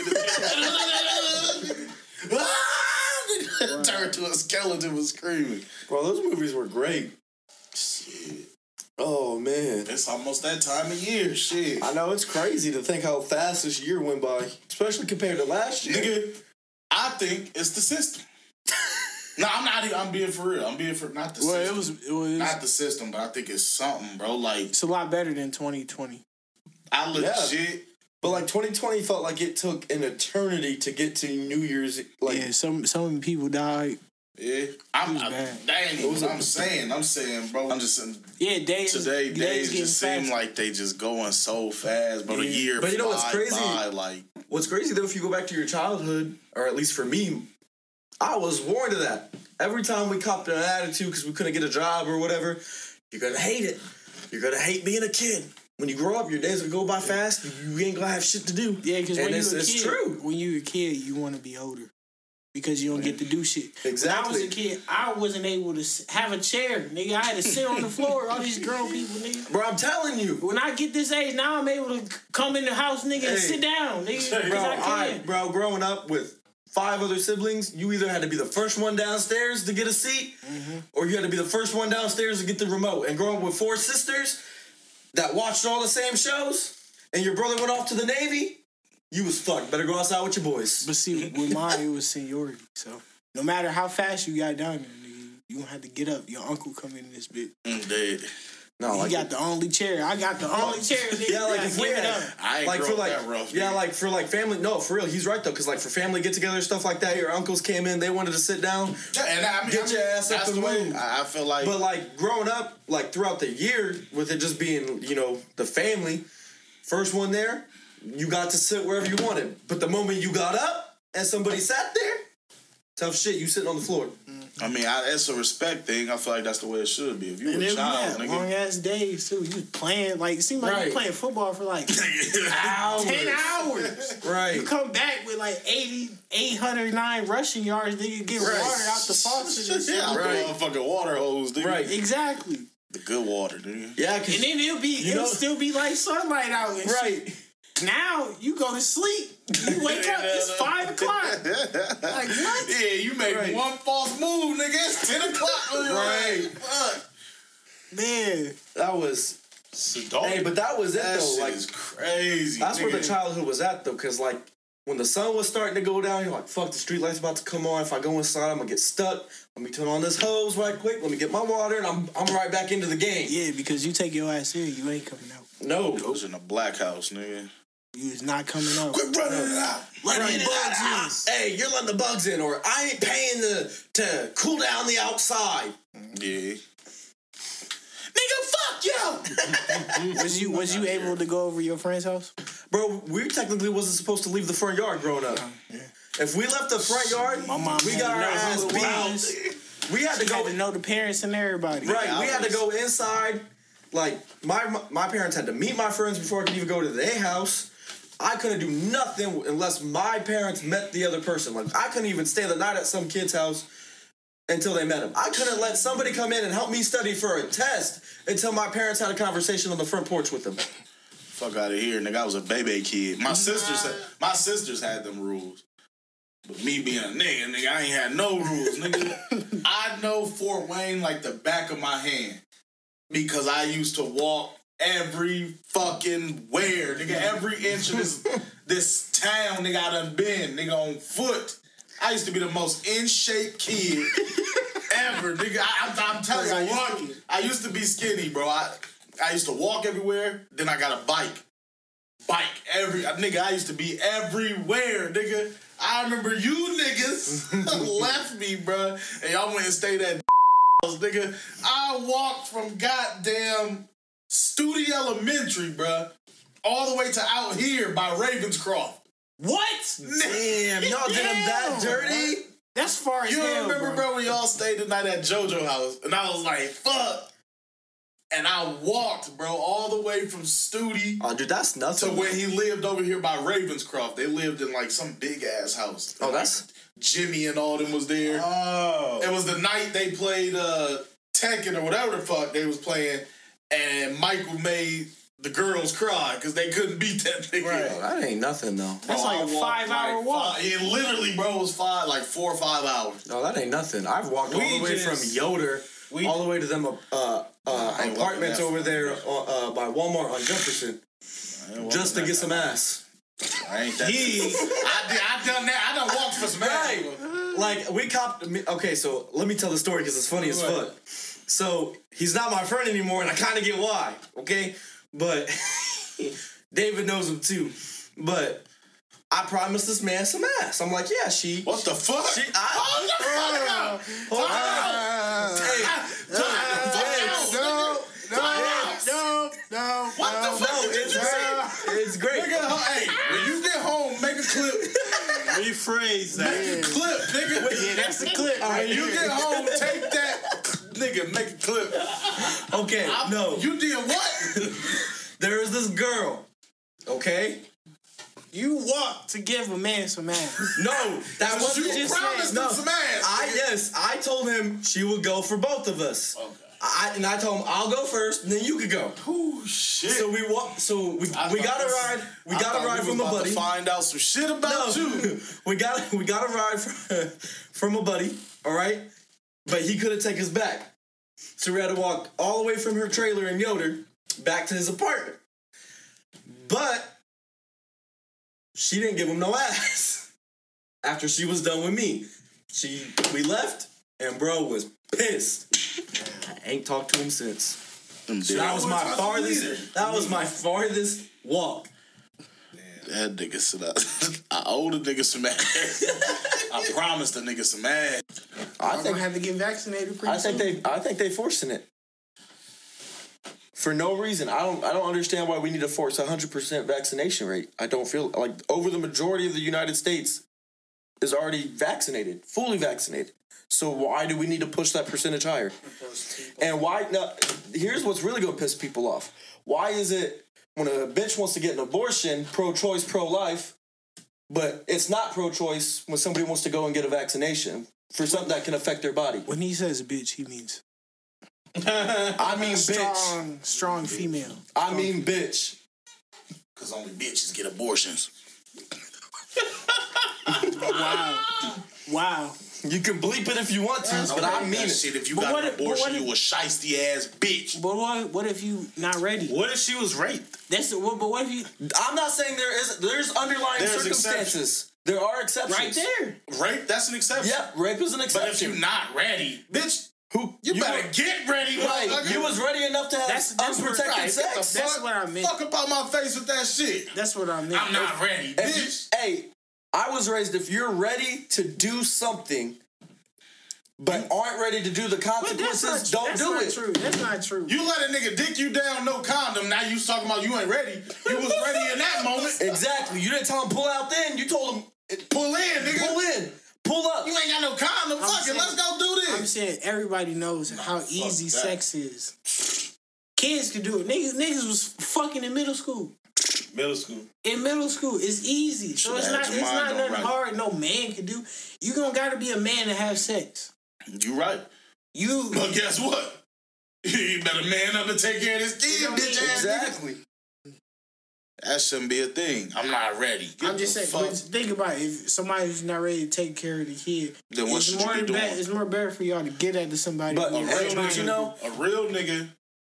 nigga. Turned to a skeleton was screaming. Bro, those movies were great. Shit. Oh, man. It's almost that time of year. Shit. I know, it's crazy to think how fast this year went by, especially compared to last year. Nigga, I think it's the system. No, I'm not even, I'm being for real. I'm being for, not the Well, system. it was. Not the system, but I think it's something, bro. Like, It's a lot better than 2020. I legit, But like 2020 felt like it took an eternity to get to New Year's. Like, Yeah, some people died. yeah. That ain't even what I'm saying. I'm saying, bro, I'm just saying, Yeah, days today, days getting just seem faster. like they just going so fast, bro. The Yeah. year But you know what's fly crazy? by, like, what's crazy though, if you go back to your childhood, or at least for me, I was warned of that. Every time we copped an attitude because we couldn't get a job or whatever, you're gonna hate it. You're gonna hate being a kid. when you grow up, your days will go by fast. You ain't gonna have shit to do. Yeah, because when it's you were a kid, true. when you were a kid, you want to be older because you don't get to do shit. Exactly. When I was a kid, I wasn't able to have a chair, nigga. I had to sit on the floor. All these grown people, nigga. Bro, I'm telling you. When I get this age, now I'm able to come in the house, nigga, and sit down, nigga. Bro, growing up with 5 other siblings, you either had to be the first one downstairs to get a seat, or you had to be the first one downstairs to get the remote. And growing up with 4 sisters that watched all the same shows, and your brother went off to the Navy, you was fucked. Better go outside with your boys. But see, with mine, it was seniority. So no matter how fast you got down there, nigga, you don't have to get up. Your uncle come in this bitch. Dead. No, He got the only chair. I got the only chair. Nigga. Yeah, like if we had, I ain't like grow for up like that rough. yeah, like for like family. No, for real, he's right though. Because like for family get together stuff like that, your uncles came in, they wanted to sit down. Yeah, and I mean, Get your ass up that's and the way move. I feel like. But like growing up, like throughout the year, with it just being the family, first one there, you got to sit wherever you wanted. But the moment you got up and somebody sat there, tough shit, you sitting on the floor. I mean, it's a respect thing. I feel like that's the way it should be. If you And were a then child, we had nigga. long ass days too. You was playing like it seemed like you playing football for like Hours. 10 hours. Right. You come back with like 809 rushing yards. Nigga get water out the faucet and shit. Yeah, Right. motherfucking water hose, nigga. Right. Exactly. The good water, nigga. Yeah, cause And then it'll still be like sunlight out and shit. right. Now you go to sleep. You wake up, it's 5 o'clock. Like what? Yeah, you make Right. one false move, nigga. It's 10 o'clock. Right. Fuck. Man. That was. Sedona. Hey, but that was it That though. shit Like is crazy. that's where nigga. the childhood was at though, because like when the sun was starting to go down, you're like, fuck, the street light's about to come on. If I go inside, I'm gonna get stuck. Let me turn on this hose right quick. Let me get my water, and I'm right back into the game. Yeah, because you take your ass in, you ain't coming out. No. I was in a black house, nigga. You is not coming out. Quit running it out. Letting bugs in. Hey, you're letting the bugs in, or I ain't paying to cool down the outside. Yeah. Nigga, fuck you. Was you able to go over your friend's house? Bro, we technically wasn't supposed to leave the front yard growing up. If we left the front yard, My mom we had got to our know ass who it was. beat. We had to You go had to know the parents and everybody. right. We had to go inside. Like my parents had to meet my friends before I could even go to their house. I couldn't do nothing unless my parents met the other person. Like I couldn't even stay the night at some kid's house until they met him. I couldn't let somebody come in and help me study for a test until my parents had a conversation on the front porch with them. Fuck out of here, nigga. I was a baby kid. My sisters had them rules. But me being a nigga, I ain't had no rules, nigga. I know Fort Wayne like the back of my hand. Because I used to walk every fucking where, nigga. Every inch of this town, nigga, I done been, nigga, on foot. I used to be the most in shape kid ever, nigga. I'm telling you, I used to be skinny, bro. I used to walk everywhere. Then I got a bike. Nigga, I used to be everywhere, nigga. I remember you niggas left me, bro, and y'all went and stayed at nigga. I walked from goddamn Studi Elementary, bro, all the way to out here by Ravenscroft. What? Damn, y'all did them that dirty? That's far as You hell, don't remember, bro, when y'all stayed the night at JoJo house, and I was like, fuck. And I walked, bro, all the way from Studi Oh, dude, that's to nothing. when he lived over here by Ravenscroft. They lived in like some big ass house. Oh, that's... Jimmy and all them was there. Oh. It was the night they played Tekken or whatever the fuck they was playing, and Michael made the girls cry because they couldn't beat that nigga. Oh, that ain't nothing, though. That's like a 5-hour walk. It literally, bro, was 4 or 5 hours. No, that ain't nothing. I've walked all the way from Yoder all the way to them apartments over there by Walmart on Jefferson just to get some ass. I ain't that. I done that. I done walked for some ass. Like, we copped... Okay, so let me tell the story because it's funny as fuck. So, he's not my friend anymore, and I kind of get why, okay? But David knows him too. But I promised this man some ass. I'm like, yeah, she... What the fuck? Hold on. No. What the fuck did you say? It's great. Nigga, hey, when you get home, make a clip. Rephrase that. Make a clip, nigga. Yeah, that's the clip. When you get home, take that, nigga, make a clip. Okay, no. You did what? there is this girl, okay? You walked to give a man some ass. No, that wasn't You just promised him some ass. I told him she would go for both of us. Okay. I told him I'll go first, and then you could go. Oh shit. So we walked. So we got a ride. We got a ride from a buddy. To find out some shit about you. we got a ride from a buddy. All right, but he couldn't take us back, so we had to walk all the way from her trailer in Yoder back to his apartment. But she didn't give him no ass after she was done with me. We left, and bro was pissed. I ain't talked to him since. So that was my farthest. That was my farthest walk. That nigga said I owed a nigga some ass. I promised a nigga some ass. I'm gonna have to get vaccinated pretty soon. I think they forcing it for no reason. I don't understand why we need to force 100% vaccination rate. I don't feel like over the majority of the United States is already vaccinated, fully vaccinated. So why do we need to push that percentage higher? And why? Now, here's what's really gonna piss people off. Why is it when a bitch wants to get an abortion, pro-choice, pro-life, but it's not pro-choice when somebody wants to go and get a vaccination for something that can affect their body? When he says bitch, he means I mean bitch. Strong female. I mean bitch. Cause only bitches get abortions. Wow. You can bleep it if you want to, but I mean it. Shit, if you got an abortion, you a shiesty ass bitch. But what if you not ready? What if she was raped? But what if you? I'm not saying there's underlying circumstances. There are exceptions. Right there. Rape, that's an exception. Yeah, rape is an exception. But if you're not ready, bitch, you better get ready. Right, you was ready enough to have unprotected sex. That's what I meant. Fuck up on my face with that shit. That's what I meant. I'm not ready, bitch. Hey, I was raised if you're ready to do something, but aren't ready to do the consequences, don't do it. True. That's not true. You let a nigga dick you down, no condom. Now you talking about you ain't ready. You was ready in that moment. Exactly. You didn't tell him pull out then. You told him pull in, nigga. Pull in. Pull up. You ain't got no condom. Fuck it. Let's go do this. I'm saying everybody knows how easy sex is. Kids can do it. Niggas was fucking in middle school. In middle school, it's easy. So it's not nothing hard no man can do. You gonna gotta be a man to have sex. You right. But guess what? You better man up to take care of this kid, bitch ass. Exactly. That shouldn't be a thing. I'm not ready. I'm just saying, but think about it. If somebody who's not ready to take care of the kid, then what should you be doing? It's more better for y'all to get at to somebody. But a real nigga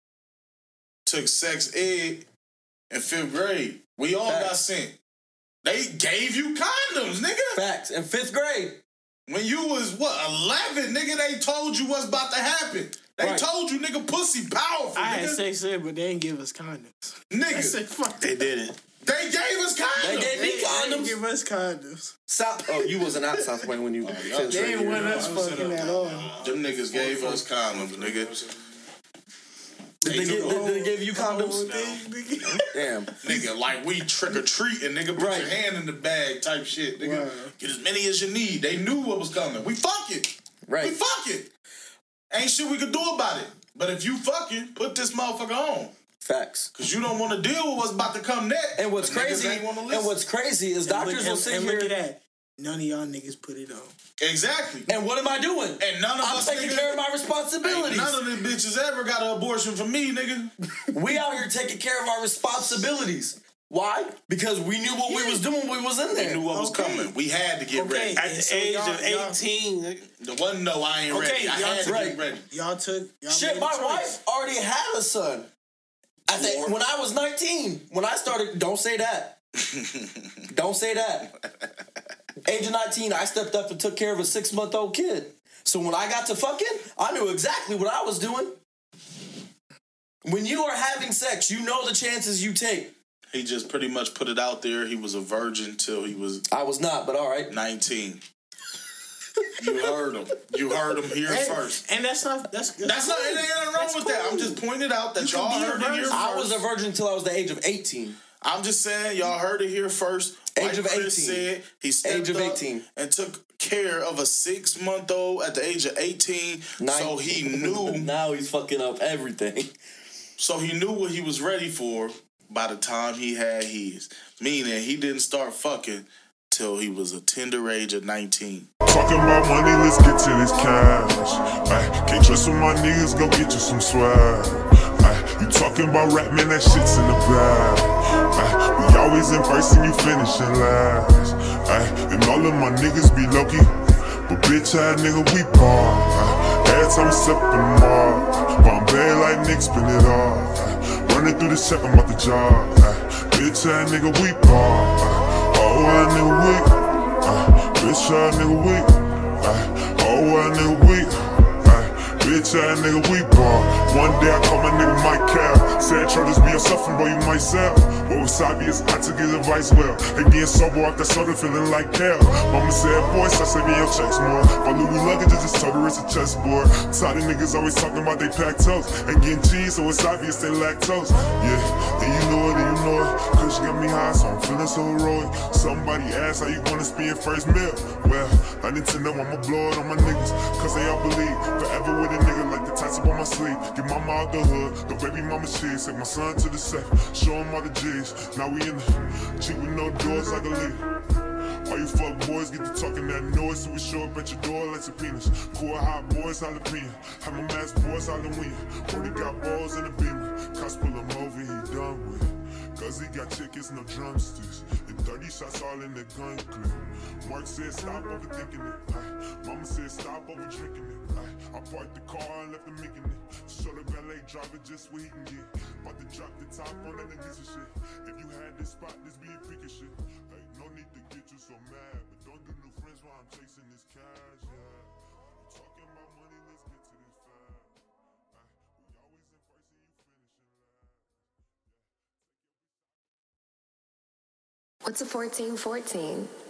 took sex ed in 5th grade. We all got sent. They gave you condoms, nigga. Facts. In 5th grade. When you was, 11, nigga, they told you what's about to happen. They told you, nigga, pussy powerful, I nigga. had sex ed, but they didn't give us condoms. Nigga. I said, fuck they didn't. They gave us condoms. They gave me condoms. They didn't give us condoms. Oh, you wasn't out South Wayne when you finished. They didn't want us fucking at all. Them niggas gave us condoms, nigga. Did they give you condoms? No. Damn. Nigga, like we trick or treating, nigga, put your hand in the bag type shit, nigga. Right. Get as many as you need. They knew what was coming. We fucking. Right. We fucking. Ain't shit we could do about it. But if you fucking, put this motherfucker on. Facts. Cause you don't want to deal with what's about to come next. And what's crazy is doctors will sit here. Look at that. None of y'all niggas put it on. Exactly. And what am I doing? And none of I'm us taking care of my responsibilities. None of them bitches ever got an abortion from me, nigga. We out here taking care of our responsibilities. Why? Because we knew what we was doing when we was in there. We knew what was coming. We had to get ready. At the age of 18. The one, no, I ain't ready. I had to get ready. Y'all shit, my wife already had a son. When I was 19, when I started, don't say that. Don't say that. Age of 19, I stepped up and took care of a 6-month-old kid. So when I got to fucking, I knew exactly what I was doing. When you are having sex, you know the chances you take. He just pretty much put it out there. He was a virgin till he was... I was not, but all right. 19. You heard him. You heard him here first. And that's not... It ain't nothing wrong with that. I'm just pointing out that y'all heard it here first. I was a virgin until I was the age of 18. I'm just saying, y'all heard it here first. Age of 18. Said he stepped up and took care of a 6-month-old at the age of 18. So he knew. Now he's fucking up everything. So he knew what he was ready for. by the time he had his. Meaning he didn't start fucking till he was a tender age of 19. Talking about money, let's get to this cash. Ay, can't trust with my niggas, go get you some swag. Ay, you talking about rap, man, that shit's in the bag. Ay, we always in first and you finishing last. Ay, and all of my niggas be lucky, but bitch ass nigga, we ball. Every time I step in the mall, Bombay like Nick, spin it all. Running through the check, I'm out the job. Bitch ass nigga, we ball. Oh, ass nigga, we. Bitch ass nigga, we. Oh, ass nigga, we. Bitch ass nigga, we ball. One day I call my nigga Mike Cal. Said, try this be yourself, bro, you might sell. What was obvious, I took his advice well. And getting sober off that soda, feeling like hell. Mama said, boy, start saving your checks more. My Louis luggage is just told her it's a chessboard. Tired of niggas always talking about they pack toast. And getting cheese, so it's obvious they lactose. Yeah, and you know it, and you know it. Cause she got me high, so I'm feeling so heroic. Somebody asked how you gonna spend your first meal. Well, I need to know I'ma blow it on my niggas. Cause they all believe forever with a nigga like the tats up on my sleeve. Get mama out the hood, the baby mama shit. Take my son to the set, show him all the G's. Now we in the cheap with no doors like a lead. All you fuck boys get to talking that noise, so we show up at your door like subpoenas. Core hot boys, jalapeno. Have my mask boys, Halloween. Already got balls in the beamer. Cops pull him over, he done with. Cause he got chickens, no drumsticks. And 30 shots all in the gun clip. Mark said stop overthinking it. Mama said stop over drinking it. I parked the car and left him making it. Show the valet driver just what he can get. About to drop the top on that and get some shit. If you had this spot, this be a freaking shit. Hey, no need to get you so mad, but don't do new friends while I'm chasing this cash, yeah. You talking about money, let's get to this fast. We always in first and you finishing last. What's a 1414?